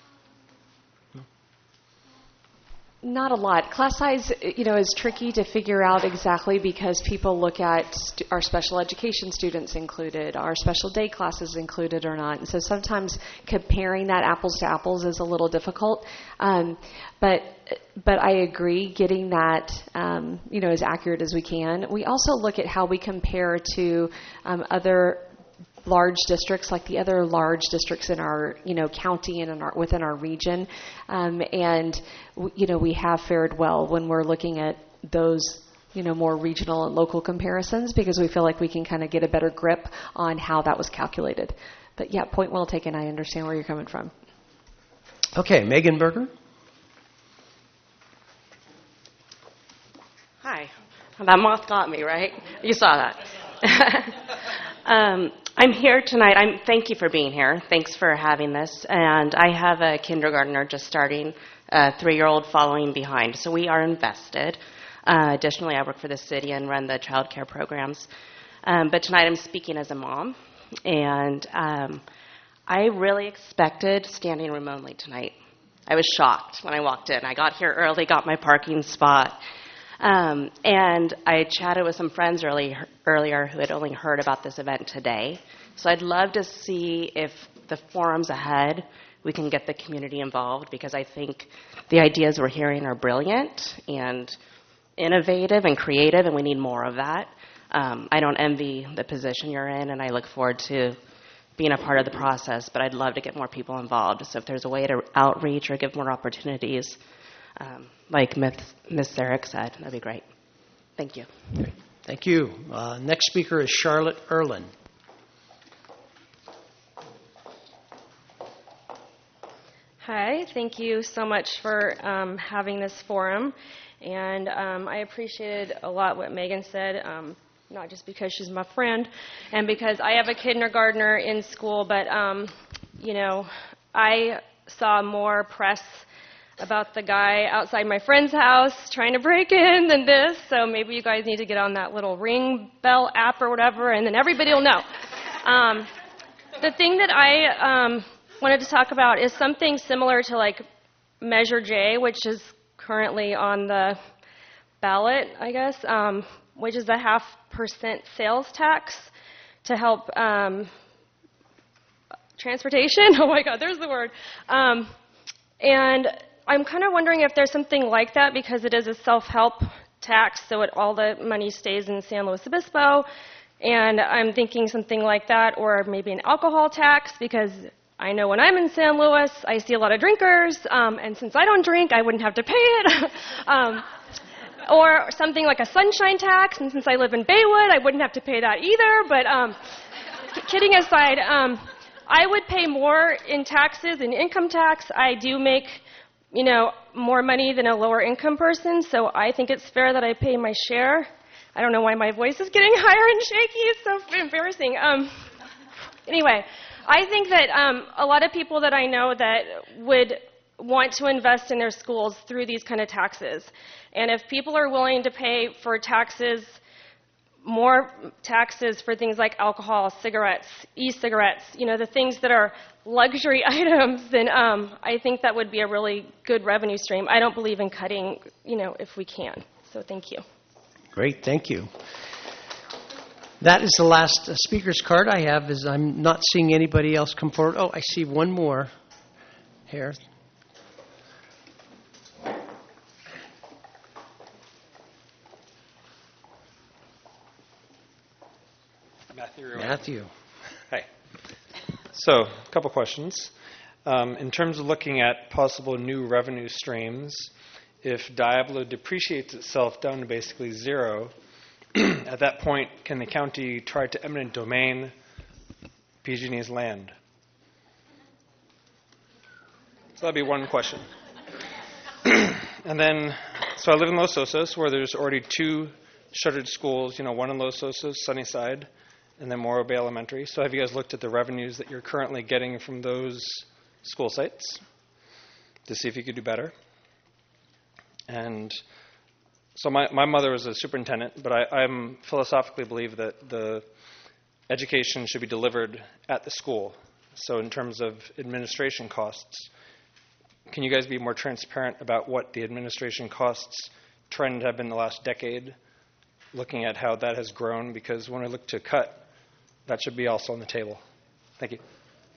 Not a lot. Class size, you know, is tricky to figure out exactly because people look at st- our special education students included, our special day classes included or not. And so sometimes comparing that apples to apples is a little difficult. Um, but but I agree, getting that, um, you know, as accurate as we can. We also look at how we compare to um, other large districts, like the other large districts in our, you know, county and in our, within our region, um, and w- you know, we have fared well when we're looking at those, you know, more regional and local comparisons because we feel like we can kind of get a better grip on how that was calculated. But yeah, point well taken. I understand where you're coming from. Okay, Megan Berger. Hi. That moth got me, right? You saw that. um, I'm here tonight. I'm, thank you for being here. Thanks for having this. And I have a kindergartner just starting, a three-year-old following behind. So we are invested. Uh, additionally, I work for the city and run the child care programs. Um, but tonight I'm speaking as a mom. And um, I really expected standing room only tonight. I was shocked when I walked in. I got here early, got my parking spot. Um, and I chatted with some friends early, earlier who had only heard about this event today. So I'd love to see if the forums ahead we can get the community involved because I think the ideas we're hearing are brilliant and innovative and creative, and we need more of that. Um, I don't envy the position you're in, and I look forward to being a part of the process, but I'd love to get more people involved. So if there's a way to outreach or give more opportunities, Um, like Miss Miss Sarek said, that'd be great. Thank you. Thank you. Uh, next speaker is Charlotte Erlin. Hi, thank you so much for um, having this forum. And um, I appreciated a lot what Megan said, um, not just because she's my friend and because I have a kindergartner in school, but, um, you know, I saw more press about the guy outside my friend's house trying to break in than this, so maybe you guys need to get on that little Ring Bell app or whatever, and then everybody will know. Um, the thing that I um, wanted to talk about is something similar to like Measure J, which is currently on the ballot, I guess, um, which is a half percent sales tax to help um, transportation. Oh my God, there's the word. Um, and I'm kind of wondering if there's something like that because it is a self-help tax, so it, all the money stays in San Luis Obispo. And I'm thinking something like that, or maybe an alcohol tax because I know when I'm in San Luis, I see a lot of drinkers, um, and since I don't drink, I wouldn't have to pay it. um, or something like a sunshine tax, and since I live in Baywood, I wouldn't have to pay that either. But um, kidding aside, um, I would pay more in taxes and income tax. I do make, you know, more money than a lower income person, so I think it's fair that I pay my share. I don't know why my voice is getting higher and shaky. It's so embarrassing. Um, anyway, I think that um, a lot of people that I know that would want to invest in their schools through these kind of taxes. And if people are willing to pay for taxes, more taxes for things like alcohol, cigarettes, e-cigarettes, you know, the things that are luxury items, then um, I think that would be a really good revenue stream. I don't believe in cutting, you know, if we can. So thank you. Great, thank you. That is the last uh, speaker's card I have. Is I'm not seeing anybody else come forward. Oh, I see one more here. Matthew. Matthew. Hi. So, a couple questions. Um, in terms of looking at possible new revenue streams, if Diablo depreciates itself down to basically zero, at that point, can the county try to eminent domain P G and E's land? So that'd be one question. And then, so I live in Los Osos, where there's already two shuttered schools, you know, one in Los Osos, Sunnyside, and then Morro Bay Elementary. So have you guys looked at the revenues that you're currently getting from those school sites to see if you could do better? And so my, my mother was a superintendent, but I I'm philosophically believe that the education should be delivered at the school. So in terms of administration costs, can you guys be more transparent about what the administration costs trend have been the last decade, looking at how that has grown? Because when I look to cut, that should be also on the table. Thank you.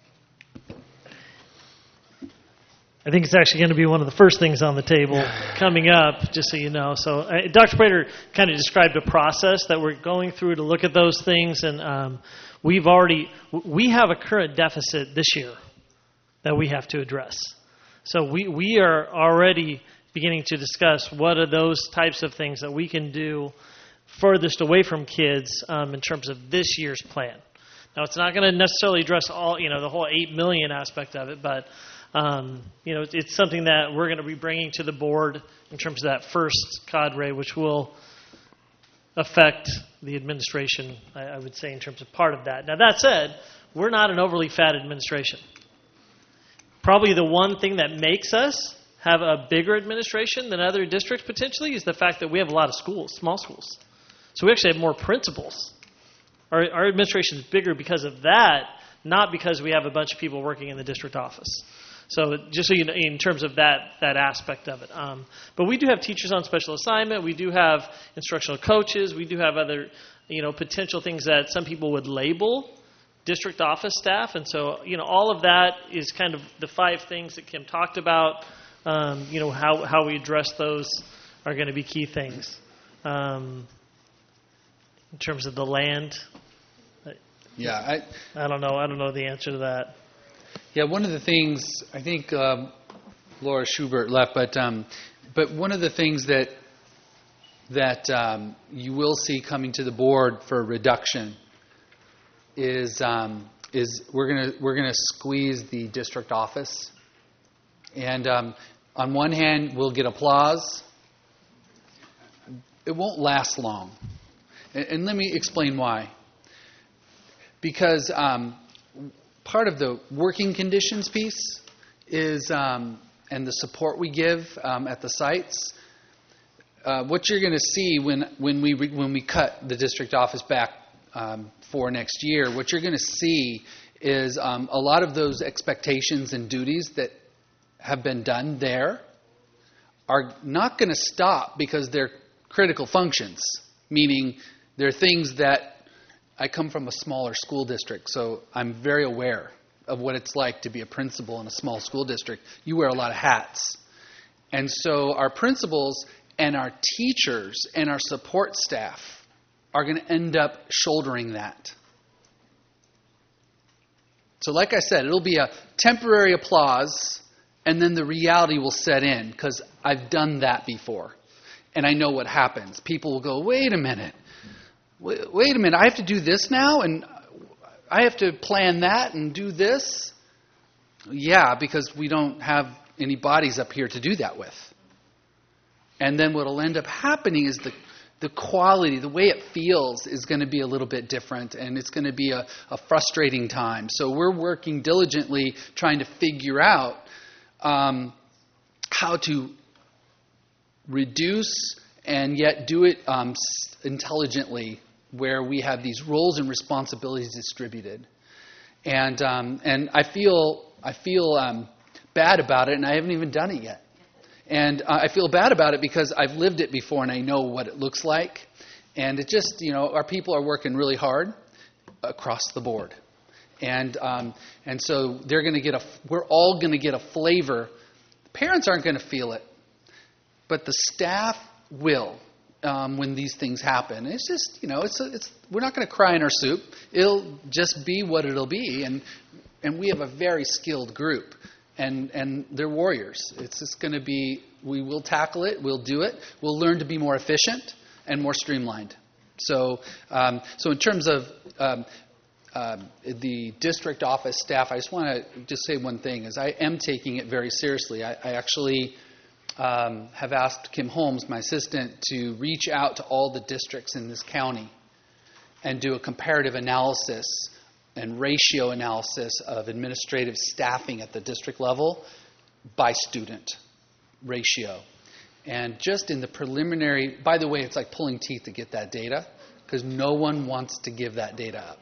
I think it's actually going to be one of the first things on the table coming up, just so you know. So uh, Doctor Prater kind of described a process that we're going through to look at those things, and um, we've already, we have a current deficit this year that we have to address. So we, we are already beginning to discuss what are those types of things that we can do furthest away from kids um, in terms of this year's plan. Now, it's not going to necessarily address all, you know, the whole eight million aspect of it, but Um, you know, it's something that we're going to be bringing to the board in terms of that first cadre, which will affect the administration, I, I would say, in terms of part of that. Now, that said, we're not an overly fat administration. Probably the one thing that makes us have a bigger administration than other districts potentially is the fact that we have a lot of schools, small schools. So we actually have more principals. Our, our administration is bigger because of that, not because we have a bunch of people working in the district office. So just so you know, in terms of that that aspect of it. Um, but we do have teachers on special assignment. We do have instructional coaches. We do have other, you know, potential things that some people would label district office staff. And so, you know, all of that is kind of the five things that Kim talked about. Um, you know, how, how we address those are going to be key things. Um, in terms of the land, yeah, I, I don't know. I don't know the answer to that. Yeah, one of the things, I think um, Laura Schubert left, but um, but one of the things that that um, you will see coming to the board for reduction is um, is we're gonna we're gonna squeeze the district office, and um, on one hand we'll get applause. It won't last long, and, and let me explain why. Because um, part of the working conditions piece is, um, and the support we give um, at the sites, uh, what you're going to see when, when we re- when we cut the district office back um, for next year, what you're going to see is um, a lot of those expectations and duties that have been done there are not going to stop because they're critical functions, meaning they're things that I come from a smaller school district, so I'm very aware of what it's like to be a principal in a small school district. You wear a lot of hats. And so our principals and our teachers and our support staff are going to end up shouldering that. So like I said, it'll be a temporary applause, and then the reality will set in, because I've done that before. And I know what happens. People will go, wait a minute. Wait, wait a minute, I have to do this now? And I have to plan that and do this? Yeah, because we don't have any bodies up here to do that with. And then what will end up happening is the the quality, the way it feels is going to be a little bit different, and it's going to be a, a frustrating time. So we're working diligently trying to figure out um, how to reduce and yet do it um, intelligently, where we have these roles and responsibilities distributed. And um, and I feel I feel um, bad about it, and I haven't even done it yet. And uh, I feel bad about it because I've lived it before and I know what it looks like. And it just, you know, our people are working really hard across the board. And um, and so they're going to get a, we're all going to get a flavor. Parents aren't going to feel it, but the staff will um, when these things happen. It's just, you know, it's a, it's we're not going to cry in our soup. It'll just be what it'll be. And and we have a very skilled group. And and they're warriors. It's just going to be, we will tackle it, we'll do it, we'll learn to be more efficient and more streamlined. So um, so in terms of um, uh, the district office staff, I just want to just say one thing, is I am taking it very seriously. I, I actually um, have asked Kim Holmes, my assistant, to reach out to all the districts in this county and do a comparative analysis and ratio analysis of administrative staffing at the district level by student ratio. And just in the preliminary, by the way, it's like pulling teeth to get that data, because no one wants to give that data up.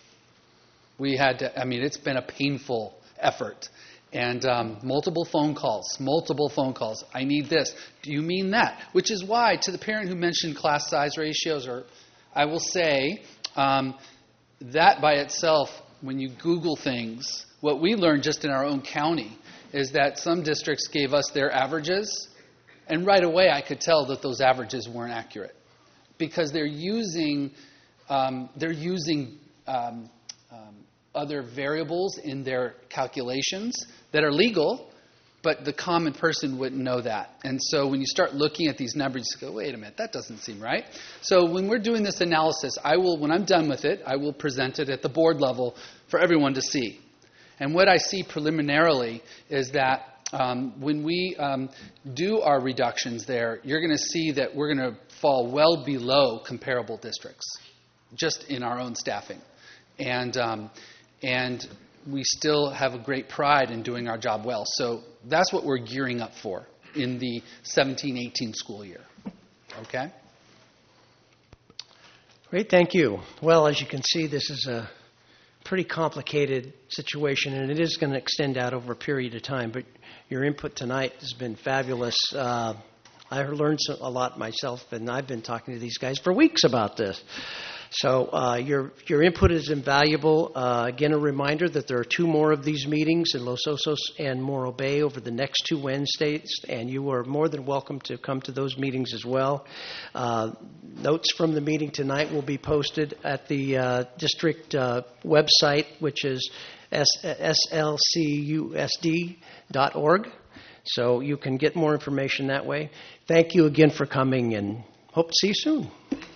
We had to, I mean, it's been a painful effort. And um, multiple phone calls, multiple phone calls. I need this. Do you mean that? Which is why, to the parent who mentioned class size ratios, or I will say, um, that by itself, when you Google things, what we learned just in our own county is that some districts gave us their averages, and right away I could tell that those averages weren't accurate, because they're using um, they're using um, um, other variables in their calculations that are legal, but the common person wouldn't know that. And so when you start looking at these numbers, you go, wait a minute, that doesn't seem right. So when we're doing this analysis, I will, when I'm done with it, I will present it at the board level for everyone to see. And what I see preliminarily is that um, when we um, do our reductions there, you're going to see that we're going to fall well below comparable districts, just in our own staffing. And um, and we still have a great pride in doing our job well. So that's what we're gearing up for in the seventeen eighteen school year. Okay? Great, thank you. Well, as you can see, this is a pretty complicated situation, and it is going to extend out over a period of time, but your input tonight has been fabulous. Uh, I learned so, a lot myself, and I've been talking to these guys for weeks about this. So uh, your your input is invaluable. Uh, again, a reminder that there are two more of these meetings in Los Osos and Morro Bay over the next two Wednesdays, and you are more than welcome to come to those meetings as well. Uh, notes from the meeting tonight will be posted at the uh, district uh, website, which is S L C U S D dot org. So you can get more information that way. Thank you again for coming, and hope to see you soon.